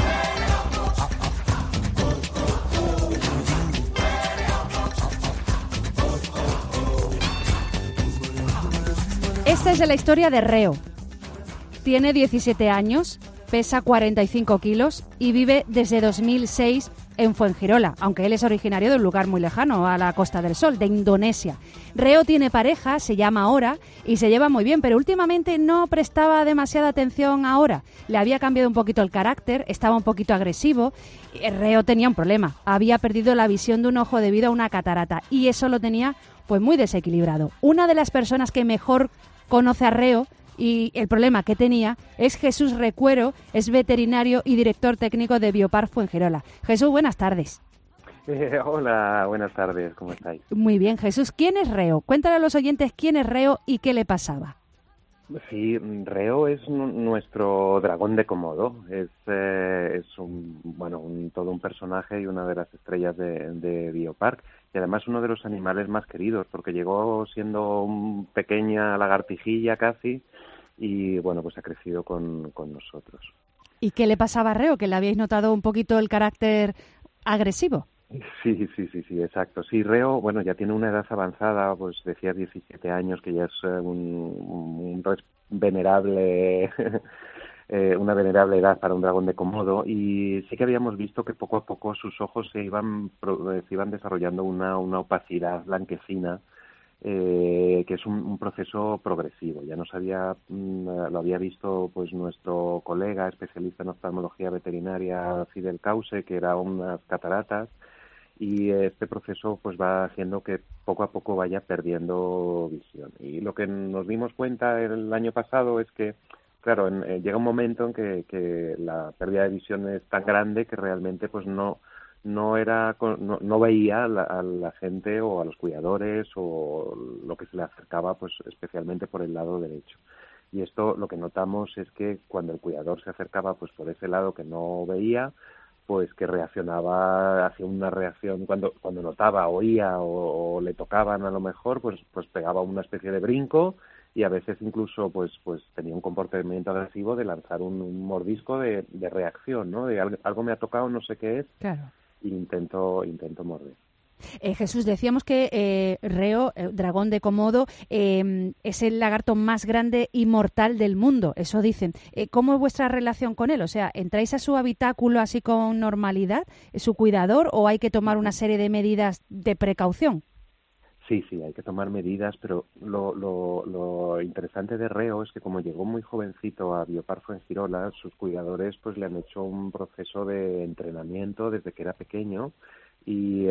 Esta es de la historia de Reo. Tiene 17 años, pesa 45 kilos y vive desde 2006 en Fuengirola, aunque él es originario de un lugar muy lejano, a la Costa del Sol, de Indonesia. Reo tiene pareja, se llama Ora, y se lleva muy bien, pero últimamente no prestaba demasiada atención a Ora. Le había cambiado un poquito el carácter, estaba un poquito agresivo. Reo tenía un problema, había perdido la visión de un ojo debido a una catarata, y eso lo tenía pues muy desequilibrado. Una de las personas que mejor conoce a Reo y el problema que tenía es Jesús Recuero, es veterinario y director técnico de Biopark Fuengirola. Jesús, buenas tardes. Hola, buenas tardes, ¿cómo estáis? Muy bien, Jesús. ¿Quién es Reo? Cuéntale a los oyentes quién es Reo y qué le pasaba. Sí, Reo es nuestro dragón de Komodo, es todo un personaje y una de las estrellas de Biopark, y además uno de los animales más queridos, porque llegó siendo una pequeña lagartijilla casi, y bueno, pues ha crecido con nosotros. ¿Y qué le pasaba a Reo? ¿Que le habíais notado un poquito el carácter agresivo? Sí, exacto. Sí, Reo, bueno, ya tiene una edad avanzada, pues decía 17 años, que ya es un venerable, una venerable edad para un dragón de Komodo, y sí que habíamos visto que poco a poco sus ojos se iban desarrollando una opacidad blanquecina, que es un proceso progresivo. Ya lo había visto pues nuestro colega especialista en oftalmología veterinaria, Fidel Cause, que era unas cataratas, y este proceso pues va haciendo que poco a poco vaya perdiendo visión. Y lo que nos dimos cuenta el año pasado es que claro, llega un momento en que la pérdida de visión es tan grande que realmente pues no veía a la gente o a los cuidadores o lo que se le acercaba, pues especialmente por el lado derecho. Y esto lo que notamos es que cuando el cuidador se acercaba pues por ese lado que no veía, pues que reaccionaba, hacía una reacción cuando notaba, oía o le tocaban a lo mejor, pues pegaba una especie de brinco y a veces incluso pues tenía un comportamiento agresivo de lanzar un mordisco de reacción, ¿no? De algo me ha tocado, no sé qué es, claro. Y intento morder. Jesús, decíamos que Reo, dragón de Komodo, es el lagarto más grande y mortal del mundo, eso dicen. ¿Cómo es vuestra relación con él? O sea, ¿entráis a su habitáculo así con normalidad, su cuidador, o hay que tomar una serie de medidas de precaución? Sí, hay que tomar medidas, pero lo interesante de Reo es que como llegó muy jovencito a Biopark Fuengirola, sus cuidadores pues le han hecho un proceso de entrenamiento desde que era pequeño y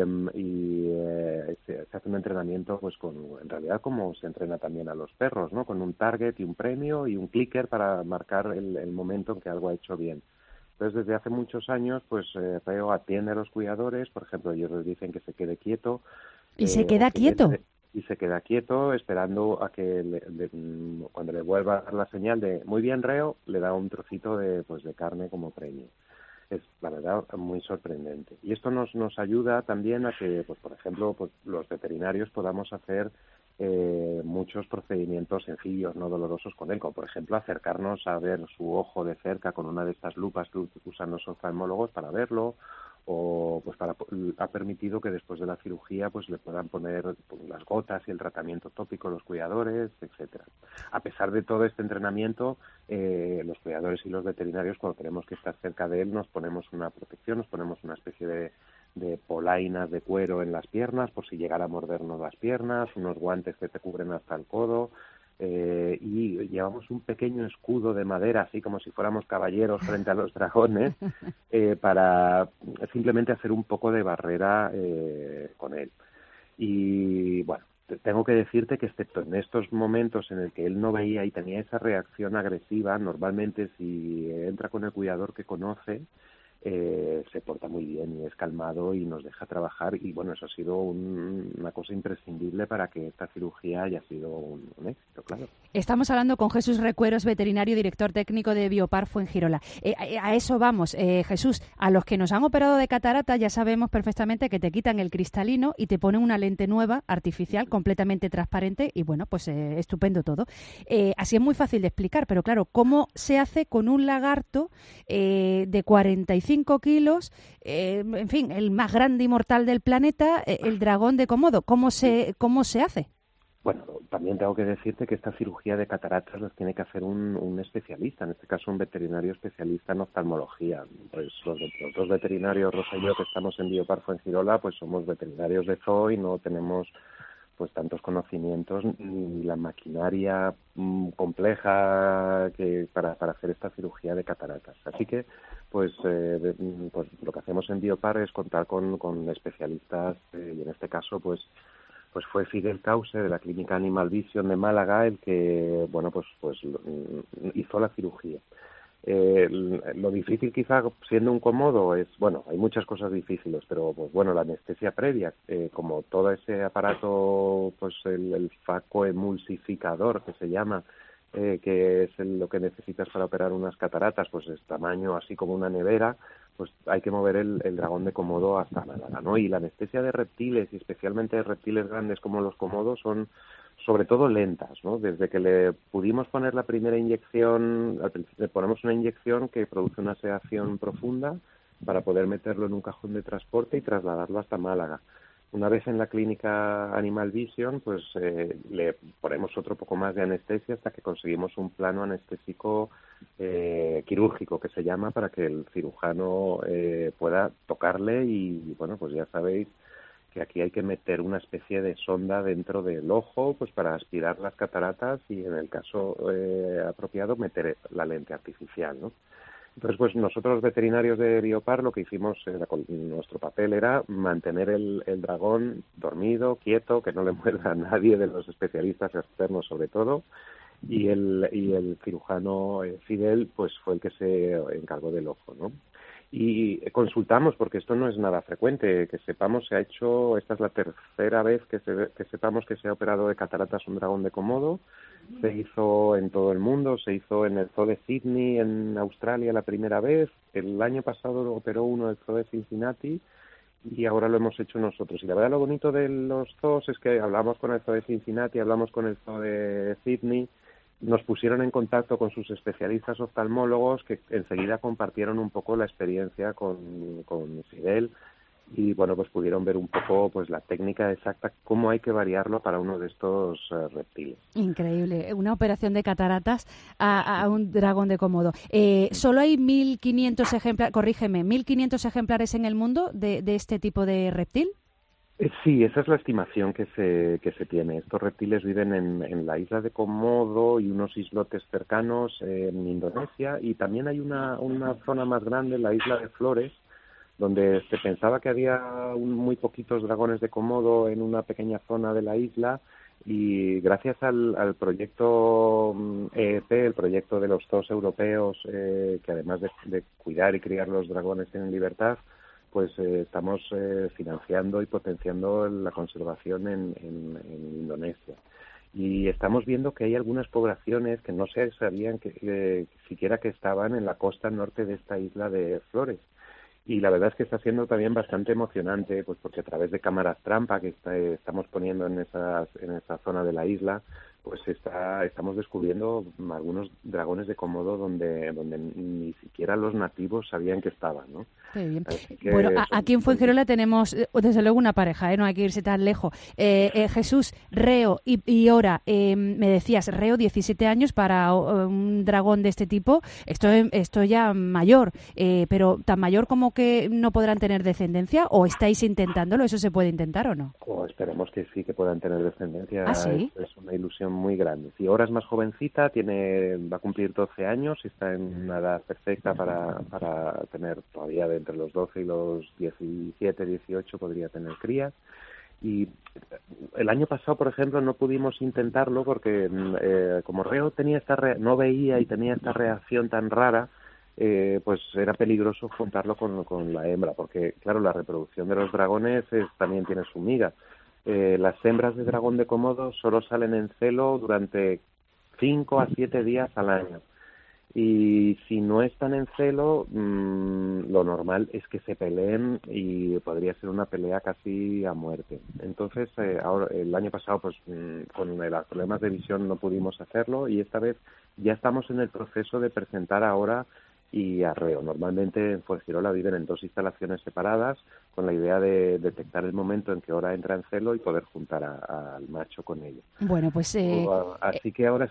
se hace un entrenamiento pues en realidad como se entrena también a los perros, ¿no? Con un target y un premio y un clicker para marcar el momento en que algo ha hecho bien. Entonces, desde hace muchos años, pues Reo atiende a los cuidadores, por ejemplo, ellos les dicen que se quede quieto. ¿Y se queda quieto? Y se queda quieto esperando a que cuando le vuelva a dar la señal de muy bien Reo, le da un trocito de carne como premio. Es, la verdad, muy sorprendente. Y esto nos ayuda también a que, pues por ejemplo, pues, los veterinarios podamos hacer muchos procedimientos sencillos, no dolorosos con él, como por ejemplo acercarnos a ver su ojo de cerca con una de estas lupas que usan los oftalmólogos para verlo, o pues ha permitido que después de la cirugía pues le puedan poner las gotas y el tratamiento tópico los cuidadores, etcétera. A pesar de todo este entrenamiento, los cuidadores y los veterinarios, cuando tenemos que estar cerca de él, nos ponemos una protección, nos ponemos una especie de polainas de cuero en las piernas por si llegara a mordernos las piernas, unos guantes que te cubren hasta el codo, y llevamos un pequeño escudo de madera, así como si fuéramos caballeros frente a los dragones, para simplemente hacer un poco de barrera con él. Y bueno, tengo que decirte que excepto en estos momentos en el que él no veía y tenía esa reacción agresiva, normalmente si entra con el cuidador que conoce, se porta muy bien y es calmado y nos deja trabajar, y bueno, eso ha sido una cosa imprescindible para que esta cirugía haya sido un éxito, claro. Estamos hablando con Jesús Recueros, veterinario, director técnico de Biopark Fuengirola. A eso vamos, Jesús. A los que nos han operado de catarata ya sabemos perfectamente que te quitan el cristalino y te ponen una lente nueva, artificial, completamente transparente y bueno, pues estupendo todo. Así es muy fácil de explicar, pero claro, ¿cómo se hace con un lagarto de 45 kilos, en fin, el más grande y mortal del planeta, el dragón de Komodo? ¿Cómo se hace? Bueno, también tengo que decirte que esta cirugía de cataratas las tiene que hacer un especialista, en este caso un veterinario especialista en oftalmología. Pues los dos veterinarios, Rosa y yo, que estamos en Biopark Fuengirola, pues somos veterinarios de zoo y no tenemos pues tantos conocimientos ni la maquinaria compleja que para hacer esta cirugía de cataratas. Así que pues lo que hacemos en Biopark es contar con especialistas, y en este caso pues fue Fidel Cause de la Clínica Animal Vision de Málaga el que hizo la cirugía. Lo difícil quizá siendo un Komodo es, bueno, hay muchas cosas difíciles, pero pues bueno, la anestesia previa, como todo ese aparato, pues el facoemulsificador que se llama, que es lo que necesitas para operar unas cataratas, pues es tamaño así como una nevera, pues hay que mover el dragón de Komodo hasta Málaga, ¿no? Y la anestesia de reptiles, y especialmente de reptiles grandes como los Komodos, son sobre todo lentas, ¿no? Desde que le pudimos poner la primera inyección, al principio le ponemos una inyección que produce una sedación profunda para poder meterlo en un cajón de transporte y trasladarlo hasta Málaga. Una vez en la clínica Animal Vision, pues le ponemos otro poco más de anestesia hasta que conseguimos un plano anestésico quirúrgico, que se llama, para que el cirujano pueda tocarle y, bueno, pues ya sabéis que aquí hay que meter una especie de sonda dentro del ojo, pues para aspirar las cataratas y, en el caso apropiado, meter la lente artificial, ¿no? Entonces, pues nosotros, veterinarios de Biopark, lo que hicimos, nuestro papel era mantener el dragón dormido, quieto, que no le muerda a nadie de los especialistas externos sobre todo, y el cirujano Fidel pues fue el que se encargó del ojo, ¿no? Y consultamos, porque esto no es nada frecuente, que sepamos, esta es la tercera vez que sepamos que se ha operado de cataratas un dragón de Komodo. Se hizo en todo el mundo, se hizo en el zoo de Sydney, en Australia la primera vez, el año pasado operó uno del zoo de Cincinnati y ahora lo hemos hecho nosotros. Y la verdad lo bonito de los zoos es que hablamos con el zoo de Cincinnati, hablamos con el zoo de Sydney, nos pusieron en contacto con sus especialistas oftalmólogos que enseguida compartieron un poco la experiencia con Fidel y bueno, pues pudieron ver un poco pues la técnica exacta, cómo hay que variarlo para uno de estos reptiles. Increíble, una operación de cataratas a un dragón de Komodo. Solo hay 1.500 ejemplares, corrígeme, 1.500 ejemplares en el mundo de este tipo de reptil. Sí, esa es la estimación que se tiene. Estos reptiles viven en la isla de Komodo y unos islotes cercanos en Indonesia, y también hay una zona más grande, la isla de Flores, donde se pensaba que había muy poquitos dragones de Komodo en una pequeña zona de la isla, y gracias al proyecto EEP, el proyecto de los zoos europeos, que además de cuidar y criar los dragones en libertad, pues estamos financiando y potenciando la conservación en Indonesia. Y estamos viendo que hay algunas poblaciones que no se sabían que siquiera que estaban en la costa norte de esta isla de Flores. Y la verdad es que está siendo también bastante emocionante, pues porque a través de cámaras trampa que estamos poniendo en esa zona de la isla, pues estamos descubriendo algunos dragones de Komodo donde ni siquiera los nativos sabían que estaban, ¿no? Qué bien. Bueno, aquí en Fuengirola tenemos desde luego una pareja, no hay que irse tan lejos. Jesús, Reo y Ora, me decías, Reo 17 años para un dragón de este tipo, esto ya mayor, pero tan mayor como que no podrán tener descendencia, o estáis intentándolo, ¿eso se puede intentar o no? Esperemos que sí, que puedan tener descendencia. ¿Ah, sí? Es una ilusión muy grande. Si Ora es más jovencita, va a cumplir 12 años y está en una edad perfecta para tener todavía de entre los 12 y los 17, 18 podría tener crías. Y el año pasado, por ejemplo, no pudimos intentarlo porque como Reo no veía y tenía esta reacción tan rara, pues era peligroso juntarlo con la hembra, porque claro, la reproducción de los dragones también tiene su miga. Las hembras de dragón de Komodo solo salen en celo durante 5 a 7 días al año. Y si no están en celo, lo normal es que se peleen y podría ser una pelea casi a muerte. Entonces, ahora el año pasado, pues con los problemas de visión no pudimos hacerlo, y esta vez ya estamos en el proceso de presentar ahora y a Reo. Normalmente en Fuengirola viven en 2 instalaciones separadas, con la idea de detectar el momento en que Ora entra en celo y poder juntar al macho con ella. Bueno, pues así que ahora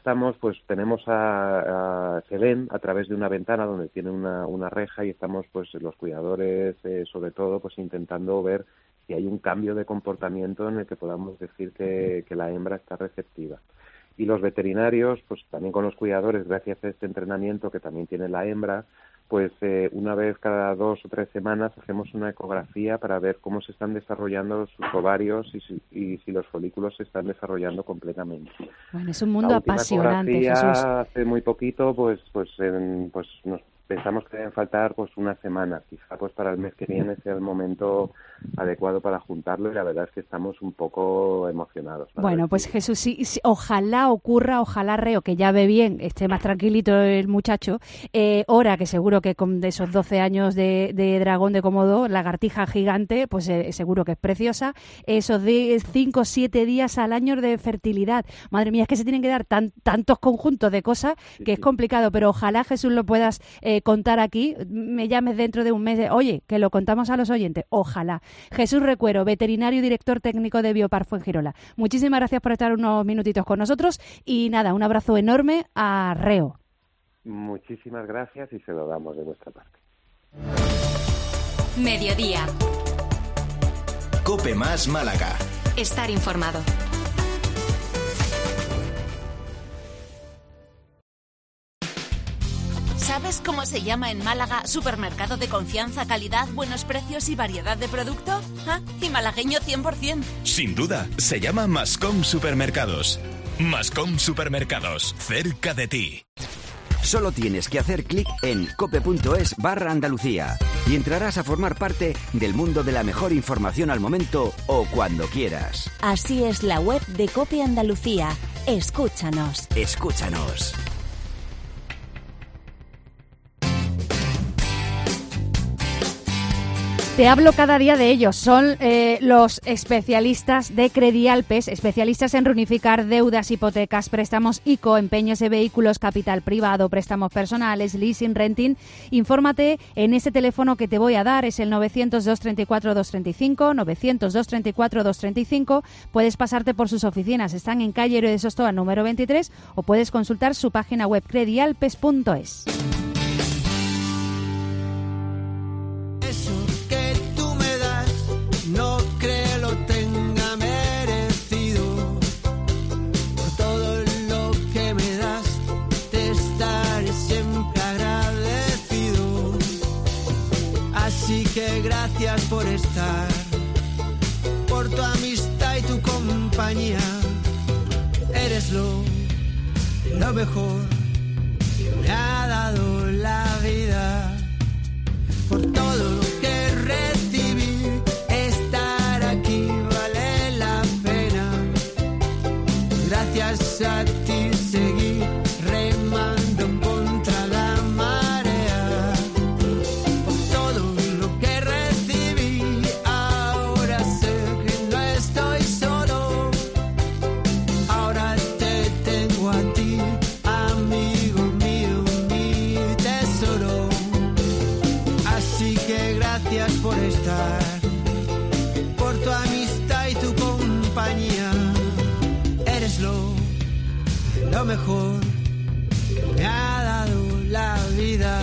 se ven a través de una ventana donde tiene una reja, y estamos pues los cuidadores sobre todo pues intentando ver si hay un cambio de comportamiento en el que podamos decir que la hembra está receptiva. Y los veterinarios, pues también con los cuidadores, gracias a este entrenamiento que también tiene la hembra, pues una vez cada 2 o 3 semanas hacemos una ecografía para ver cómo se están desarrollando sus ovarios y si los folículos se están desarrollando completamente. Bueno, es un mundo apasionante, Jesús. Hace muy poquito, pues nos pensamos que deben faltar pues unas semanas, quizá pues para el mes que viene sea el momento adecuado para juntarlo, y la verdad es que estamos un poco emocionados. Bueno, pues Jesús, sí, ojalá ocurra, ojalá Reo, que ya ve bien, esté más tranquilito el muchacho, Ora, que seguro que con esos 12 años de dragón de Komodo, lagartija gigante, pues seguro que es preciosa, esos 5 o 7 días al año de fertilidad. Madre mía, es que se tienen que dar tantos conjuntos de cosas que es complicado, pero ojalá, Jesús, lo puedas contar aquí, me llames dentro de un mes, oye, que lo contamos a los oyentes, ojalá. Jesús Recuero, veterinario y director técnico de Biopark Fuengirola. Muchísimas gracias por estar unos minutitos con nosotros, y nada, un abrazo enorme a Reo. Muchísimas gracias, y se lo damos de nuestra parte. Mediodía. COPE más Málaga. Estar informado. ¿Sabes cómo se llama en Málaga supermercado de confianza, calidad, buenos precios y variedad de producto? ¿Ah? Y malagueño 100%. Sin duda, se llama Mascom Supermercados. Mascom Supermercados, cerca de ti. Solo tienes que hacer clic en cope.es/Andalucía y entrarás a formar parte del mundo de la mejor información al momento o cuando quieras. Así es la web de Cope Andalucía. Escúchanos. Escúchanos. Te hablo cada día de ellos. Son los especialistas de Credialpes, especialistas en reunificar deudas, hipotecas, préstamos ICO, empeños de vehículos, capital privado, préstamos personales, leasing, renting. Infórmate en ese teléfono que te voy a dar, es el 900-234-235, 900-234-235. Puedes pasarte por sus oficinas, están en calle Héroe de Sostoa, número 23, o puedes consultar su página web credialpes.es. No creo lo tenga merecido. Por todo lo que me das, te estaré siempre agradecido. Así que gracias por estar, por tu amistad y tu compañía. Eres lo mejor que me ha dado la vida. Por todo lo que recibí, gracias a ti seguí remando contra la marea. Por todo lo que recibí, ahora sé que no estoy solo. Ahora te tengo a ti, amigo mío, mi tesoro. Así que gracias por estar, por tu amistad y tu compañía. Eres lo mejor que me ha dado la vida.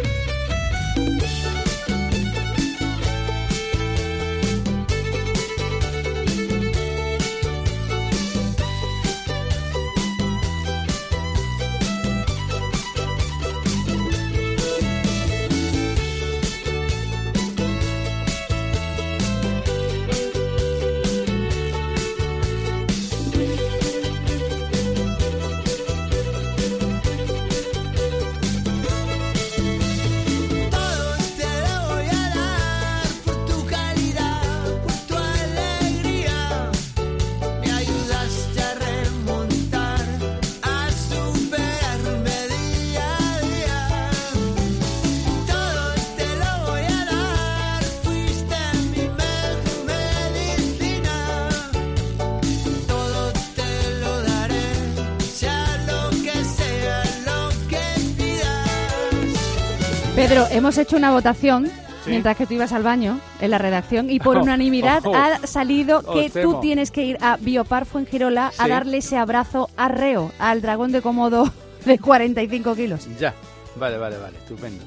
Pedro, hemos hecho una votación mientras que tú ibas al baño en la redacción y por unanimidad ha salido que tú tienes que ir a Biopark Fuengirola a darle ese abrazo arreo al dragón de Komodo de 45 kilos. Ya, vale, estupendo.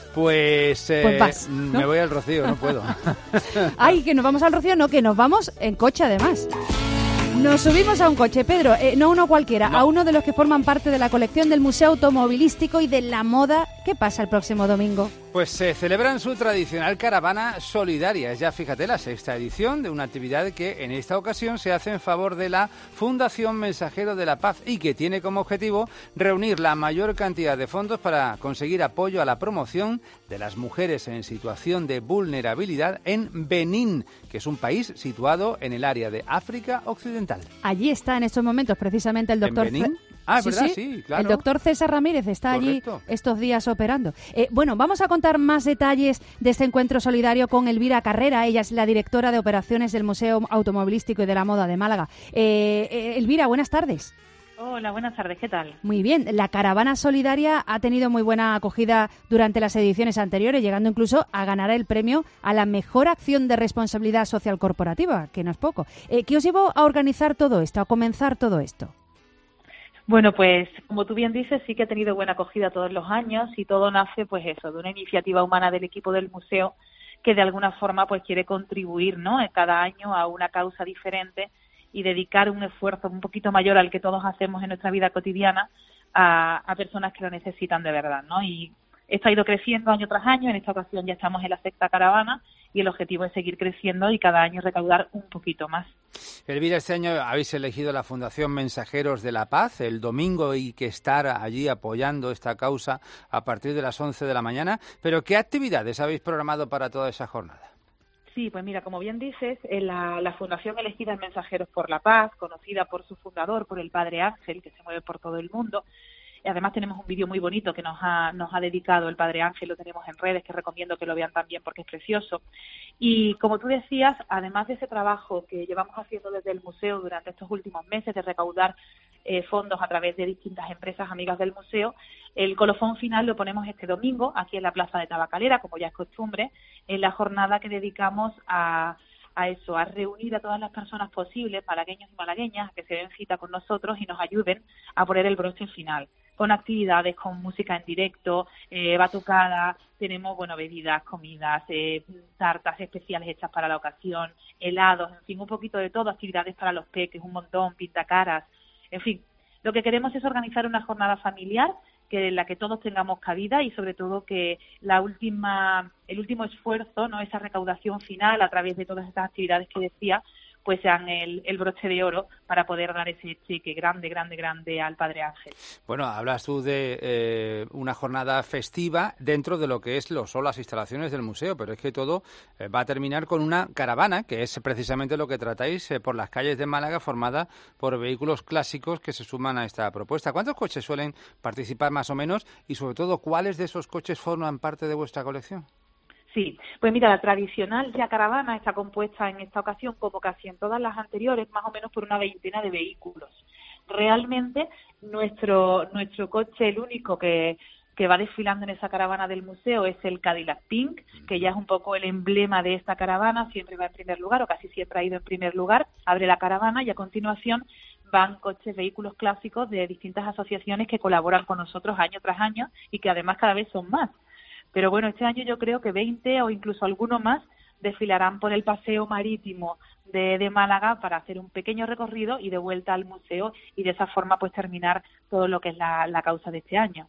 Pues vas, ¿no? Me voy al Rocío, no puedo. Ay, que nos vamos al Rocío, no, que nos vamos en coche además. Nos subimos a un coche, Pedro, no uno cualquiera, a uno de los que forman parte de la colección del Museo Automovilístico y de la Moda. ¿Qué pasa el próximo domingo? Pues se celebran su tradicional caravana solidaria. Es ya, fíjate, la 6ª edición de una actividad que en esta ocasión se hace en favor de la Fundación Mensajero de la Paz y que tiene como objetivo reunir la mayor cantidad de fondos para conseguir apoyo a la promoción de las mujeres en situación de vulnerabilidad en Benín, que es un país situado en el área de África Occidental. Allí está en estos momentos precisamente el doctor... ¿En Benín? Es verdad, sí, claro. El doctor César Ramírez está Correcto. Allí estos días operando. Bueno, vamos a contar más detalles de este encuentro solidario con Elvira Carrera. Ella es la directora de operaciones del Museo Automovilístico y de la Moda de Málaga. Elvira, buenas tardes. Hola, buenas tardes, ¿qué tal? Muy bien, la caravana solidaria ha tenido muy buena acogida durante las ediciones anteriores, llegando incluso a ganar el premio a la mejor acción de responsabilidad social corporativa, que no es poco. ¿Qué os llevó a organizar todo esto, a comenzar todo esto? Bueno, pues como tú bien dices, sí que ha tenido buena acogida todos los años y todo nace, pues eso, de una iniciativa humana del equipo del museo que de alguna forma pues quiere contribuir, ¿no?, cada año a una causa diferente y dedicar un esfuerzo un poquito mayor al que todos hacemos en nuestra vida cotidiana a personas que lo necesitan de verdad, ¿no? Y esto ha ido creciendo año tras año. En esta ocasión ya estamos en la 6ª caravana y el objetivo es seguir creciendo y cada año recaudar un poquito más. Elvira, este año habéis elegido la Fundación Mensajeros de la Paz. El domingo hay que estar allí apoyando esta causa a partir de las 11 de la mañana. Pero ¿qué actividades habéis programado para toda esa jornada? Sí, pues mira, como bien dices, la fundación elegida es Mensajeros por la Paz, conocida por su fundador, por el Padre Ángel, que se mueve por todo el mundo. Y además tenemos un vídeo muy bonito que nos ha dedicado el Padre Ángel, lo tenemos en redes, que recomiendo que lo vean también porque es precioso. Y como tú decías, además de ese trabajo que llevamos haciendo desde el museo durante estos últimos meses de recaudar fondos a través de distintas empresas amigas del museo, el colofón final lo ponemos este domingo aquí en la Plaza de Tabacalera, como ya es costumbre, en la jornada que dedicamos a reunir a todas las personas posibles, malagueños y malagueñas, que se den cita con nosotros y nos ayuden a poner el broche final, con actividades, con música en directo, batucada, tenemos, bebidas, comidas, tartas especiales hechas para la ocasión, helados, en fin, un poquito de todo, actividades para los peques, un montón, pintacaras, en fin. Lo que queremos es organizar una jornada familiar en la que todos tengamos cabida y sobre todo que el último esfuerzo, ¿no?, esa recaudación final a través de todas estas actividades que decía, pues sean el broche de oro para poder dar ese cheque grande al Padre Ángel. Bueno, hablas tú de una jornada festiva dentro de lo que son las instalaciones del museo, pero es que todo va a terminar con una caravana, que es precisamente lo que tratáis por las calles de Málaga, formada por vehículos clásicos que se suman a esta propuesta. ¿Cuántos coches suelen participar más o menos? Y sobre todo, ¿cuáles de esos coches forman parte de vuestra colección? Sí, pues mira, la tradicional ya caravana está compuesta en esta ocasión, como casi en todas las anteriores, más o menos por una veintena de vehículos. Realmente nuestro coche, el único que va desfilando en esa caravana del museo, es el Cadillac Pink, que ya es un poco el emblema de esta caravana, siempre va en primer lugar, o casi siempre ha ido en primer lugar, abre la caravana y a continuación van vehículos clásicos de distintas asociaciones que colaboran con nosotros año tras año y que además cada vez son más. Pero bueno, este año yo creo que 20 o incluso alguno más desfilarán por el paseo marítimo de Málaga para hacer un pequeño recorrido y de vuelta al museo y de esa forma pues terminar todo lo que es la causa de este año.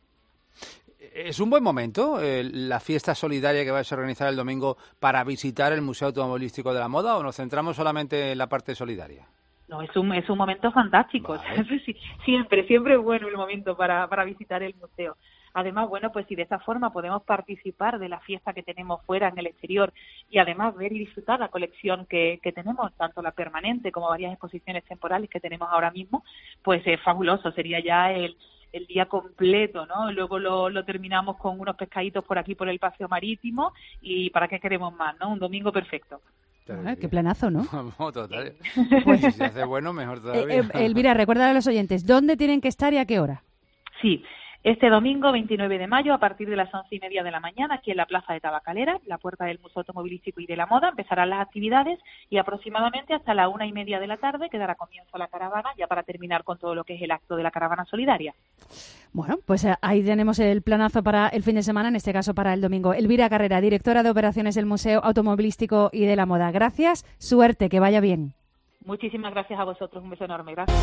¿Es un buen momento la fiesta solidaria que vais a organizar el domingo para visitar el Museo Automovilístico de la Moda o nos centramos solamente en la parte solidaria? No, es un momento fantástico. Vale. Siempre es bueno el momento para visitar el museo. Además, pues si de esta forma podemos participar de la fiesta que tenemos fuera en el exterior y además ver y disfrutar la colección que tenemos, tanto la permanente como varias exposiciones temporales que tenemos ahora mismo, pues es fabuloso, sería ya el día completo, ¿no? Luego lo terminamos con unos pescaditos por aquí por el paseo marítimo y ¿para qué queremos más, no? Un domingo perfecto. Qué planazo, ¿no? Total. Pues si se hace bueno, mejor todavía. Elvira, recuerda a los oyentes, ¿dónde tienen que estar y a qué hora? Sí, este domingo 29 de mayo a partir de las 11:30 de la mañana aquí en la Plaza de Tabacalera, la puerta del Museo Automovilístico y de la Moda, empezarán las actividades y aproximadamente hasta la 1:30 de la tarde que dará comienzo la caravana ya para terminar con todo lo que es el acto de la caravana solidaria. Bueno, pues ahí tenemos el planazo para el fin de semana, en este caso para el domingo. Elvira Carrera, directora de operaciones del Museo Automovilístico y de la Moda. Gracias, suerte, que vaya bien. Muchísimas gracias a vosotros, un beso enorme, gracias.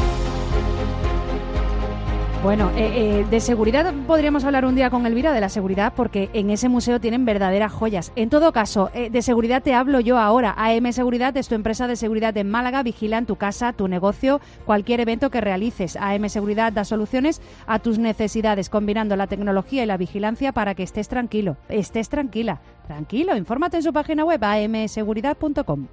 Bueno, de seguridad podríamos hablar un día con Elvira, de la seguridad, porque en ese museo tienen verdaderas joyas. En todo caso, de seguridad te hablo yo ahora. AM Seguridad es tu empresa de seguridad en Málaga, vigilan tu casa, tu negocio, cualquier evento que realices. AM Seguridad da soluciones a tus necesidades, combinando la tecnología y la vigilancia para que estés tranquilo, estés tranquila. Tranquilo, infórmate en su página web amseguridad.com.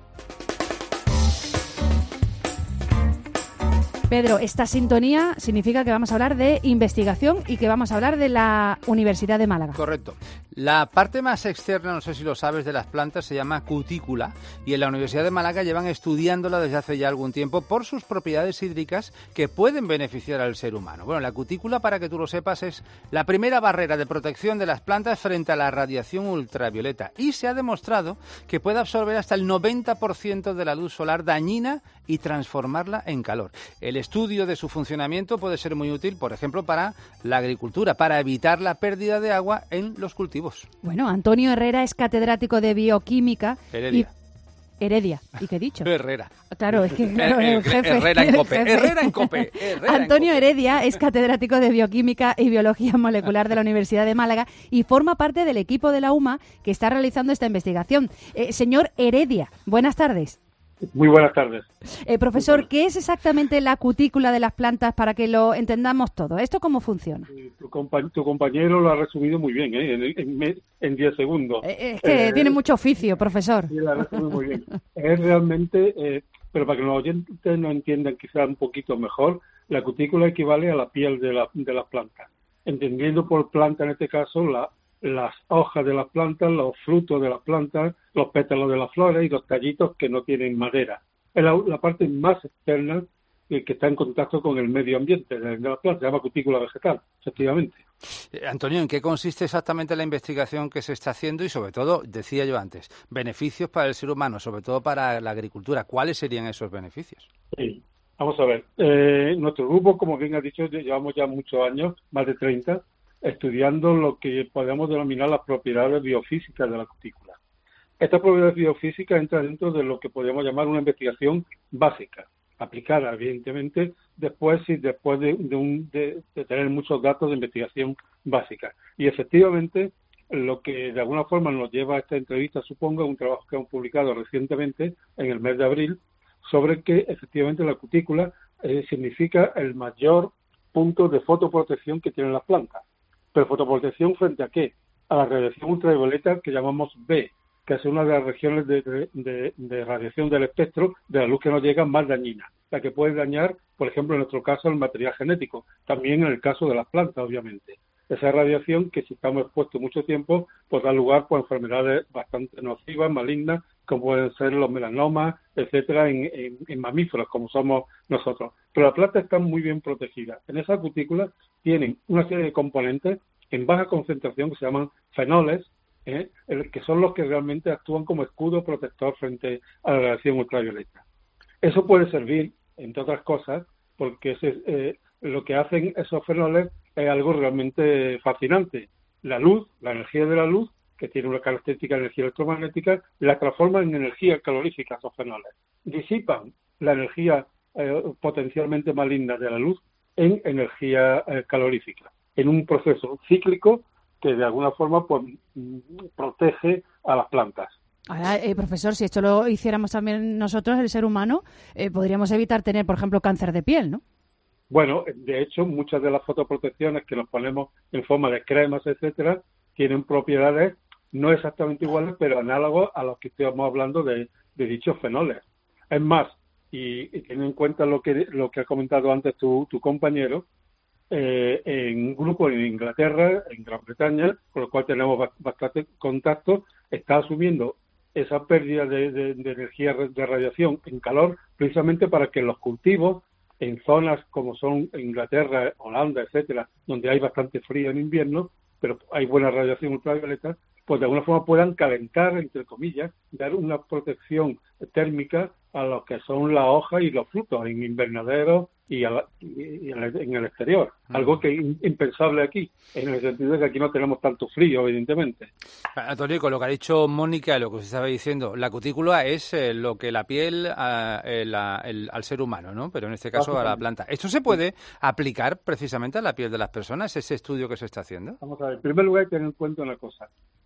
Pedro, esta sintonía significa que vamos a hablar de investigación y que vamos a hablar de la Universidad de Málaga. Correcto. La parte más externa, no sé si lo sabes, de las plantas se llama cutícula y en la Universidad de Málaga llevan estudiándola desde hace ya algún tiempo por sus propiedades hídricas que pueden beneficiar al ser humano. Bueno, la cutícula, para que tú lo sepas, es la primera barrera de protección de las plantas frente a la radiación ultravioleta y se ha demostrado que puede absorber hasta el 90% de la luz solar dañina y transformarla en calor. El estudio de su funcionamiento puede ser muy útil, por ejemplo, para la agricultura, para evitar la pérdida de agua en los cultivos. Bueno, Antonio Herrera es catedrático de bioquímica. Heredia. ¿Y qué he dicho? Herrera. Claro, es que el jefe. Herrera en COPE. Herrera en COPE. Antonio Heredia es catedrático de bioquímica y biología molecular de la Universidad de Málaga y forma parte del equipo de la UMA que está realizando esta investigación. Señor Heredia, buenas tardes. Muy buenas tardes. Profesor, ¿qué es exactamente la cutícula de las plantas para que lo entendamos todo? ¿Esto cómo funciona? Tu compañero lo ha resumido muy bien, en 10 segundos. Es que tiene mucho oficio, profesor. Sí, lo ha resumido muy bien. Es realmente, pero para que los oyentes nos entiendan quizás un poquito mejor, la cutícula equivale a la piel de las plantas. Entendiendo por planta, en este caso, las hojas de las plantas, los frutos de las plantas, los pétalos de las flores y los tallitos que no tienen madera. Es la parte más externa que está en contacto con el medio ambiente de la planta, se llama cutícula vegetal, efectivamente. Antonio, ¿en qué consiste exactamente la investigación que se está haciendo y, sobre todo, decía yo antes, beneficios para el ser humano, sobre todo para la agricultura? ¿Cuáles serían esos beneficios? Sí, vamos a ver. Nuestro grupo, como bien has dicho, llevamos ya muchos años, más de 30, estudiando lo que podemos denominar las propiedades biofísicas de la cutícula. Estas propiedades biofísicas entran dentro de lo que podríamos llamar una investigación básica, aplicada, evidentemente, después de tener muchos datos de investigación básica. Y efectivamente, lo que de alguna forma nos lleva a esta entrevista, supongo, es un trabajo que hemos publicado recientemente, en el mes de abril, sobre que efectivamente la cutícula significa el mayor punto de fotoprotección que tienen las plantas. Pero fotoprotección frente a qué? A la radiación ultravioleta que llamamos B, que es una de las regiones de radiación del espectro de la luz que nos llega más dañina, la que puede dañar, por ejemplo, en nuestro caso, el material genético, también en el caso de las plantas, obviamente. Esa radiación que si estamos expuestos mucho tiempo, pues da lugar a enfermedades bastante nocivas, malignas, como pueden ser los melanomas, etcétera, en mamíferos, como somos nosotros. Pero las plantas están muy bien protegidas. En esa cutícula tienen una serie de componentes en baja concentración que se llaman fenoles, que son los que realmente actúan como escudo protector frente a la radiación ultravioleta. Eso puede servir, entre otras cosas, porque lo que hacen esos fenoles es algo realmente fascinante. La luz, la energía de la luz, que tiene una característica de energía electromagnética, la transforman en energía calorífica esos fenoles. Disipan la energía potencialmente maligna de la luz en energía calorífica, en un proceso cíclico que de alguna forma pues protege a las plantas. Ahora, profesor, si esto lo hiciéramos también nosotros, el ser humano, podríamos evitar tener, por ejemplo, cáncer de piel, ¿no? Bueno, de hecho, muchas de las fotoprotecciones que nos ponemos en forma de cremas, etcétera, tienen propiedades no exactamente iguales, pero análogos a los que estamos hablando de dichos fenoles. Es más, y teniendo en cuenta lo que ha comentado antes tu compañero, en un grupo en Inglaterra, en Gran Bretaña, con el cual tenemos bastante contacto, está asumiendo esa pérdida de energía de radiación en calor, precisamente para que los cultivos en zonas como son Inglaterra, Holanda, etcétera, donde hay bastante frío en invierno, pero hay buena radiación ultravioleta, pues de alguna forma puedan calentar, entre comillas, dar una protección térmica a lo que son las hojas y los frutos en invernaderos y en el exterior. Algo que es impensable aquí, en el sentido de que aquí no tenemos tanto frío, evidentemente. Antonio, con lo que ha dicho Mónica, lo que usted estaba diciendo, la cutícula es lo que la piel al ser humano, ¿no? Pero en este caso a la planta. ¿Esto se puede aplicar precisamente a la piel de las personas, ese estudio que se está haciendo? Vamos a ver, en primer lugar hay que tener en cuenta una cosa.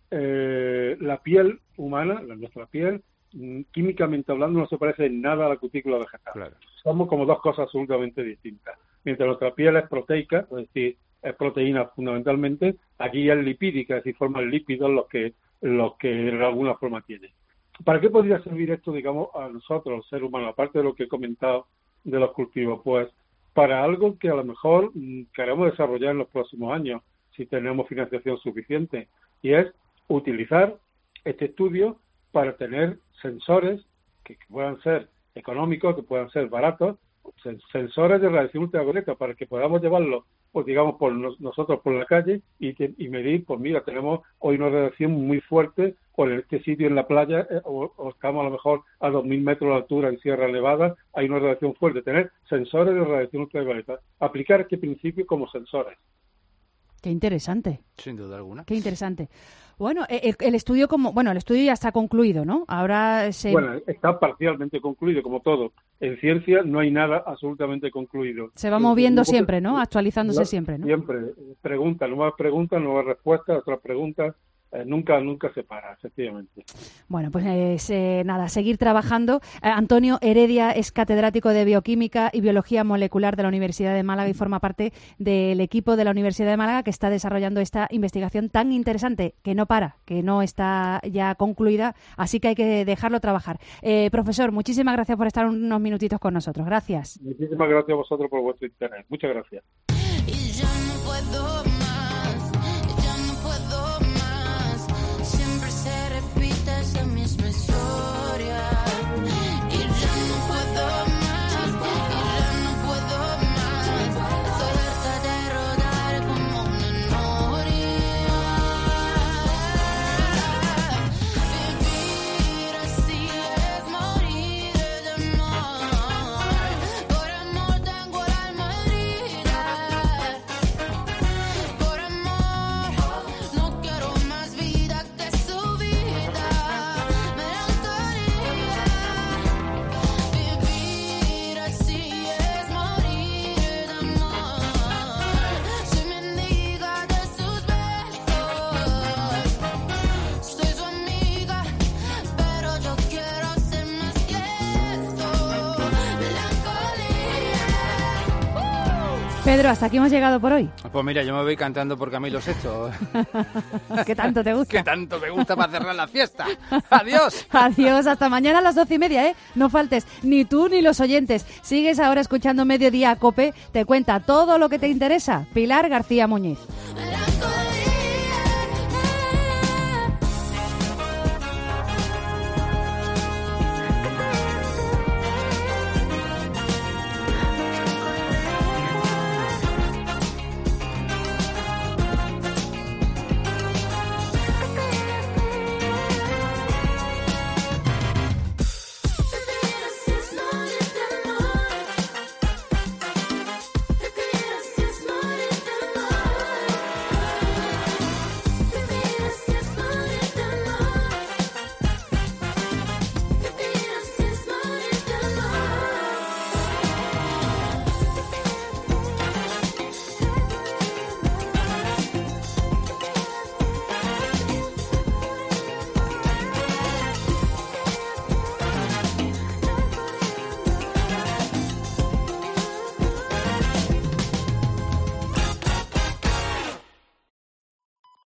La piel humana, nuestra piel, químicamente hablando, no se parece en nada a la cutícula vegetal. Claro. Somos como dos cosas absolutamente distintas. Mientras nuestra piel es proteica, es decir, es proteína fundamentalmente, aquí es lipídica, es decir, forman lípidos los que de alguna forma tiene. ¿Para qué podría servir esto, digamos, a nosotros, los seres humanos, aparte de lo que he comentado de los cultivos? Pues para algo que a lo mejor queremos desarrollar en los próximos años, si tenemos financiación suficiente, y es utilizar este estudio para tener sensores que puedan ser económicos, que puedan ser baratos, sensores de radiación ultravioleta, para que podamos llevarlos, pues digamos, nosotros por la calle y medir, pues mira, tenemos hoy una radiación muy fuerte, o en este sitio en la playa, o estamos a lo mejor a 2.000 metros de altura en Sierra Nevada, hay una radiación fuerte. Tener sensores de radiación ultravioleta, aplicar este principio como sensores. Qué interesante. Sin duda alguna. Qué interesante. Bueno, el estudio el estudio ya está concluido, ¿no? Ahora Bueno, está parcialmente concluido, como todo. En ciencia no hay nada absolutamente concluido. Se va moviendo siempre, ¿no? Actualizándose siempre, ¿no? Siempre. Nuevas preguntas, nuevas respuestas, otras preguntas. nunca se para, efectivamente. Bueno, pues nada, seguir trabajando. Antonio Heredia es catedrático de Bioquímica y Biología Molecular de la Universidad de Málaga y forma parte del equipo de la Universidad de Málaga que está desarrollando esta investigación tan interesante, que no para, que no está ya concluida, así que hay que dejarlo trabajar. Profesor, muchísimas gracias por estar unos minutitos con nosotros. Gracias. Muchísimas gracias a vosotros por vuestro interés. Muchas gracias. Y ya no puedo más, ya no puedo más. Siempre se repite esa misma historia. Y ya no puedo más, y ya no puedo más. Estoy harta de rodar como una noria. Vivir así es morir de amor. Por amor tengo el alma herida. Por amor no quiero más vida que su vida. Melancolía. Vivir así es morir de amor. Soy mendiga de sus besos. Soy su amiga, pero yo quiero ser más que esto. Melancolía. Pedro, hasta aquí hemos llegado por hoy. Pues mira, yo me voy cantando por Camilo Sesto. ¿Qué tanto te gusta? ¿Qué tanto me gusta para cerrar la fiesta? ¡Adiós! Adiós, hasta mañana a las 12:30, ¿eh? No faltes, ni tú ni los oyentes. Sigues ahora escuchando Mediodía COPE, te cuenta todo lo que te interesa. Pilar García Muñiz. Melancolía.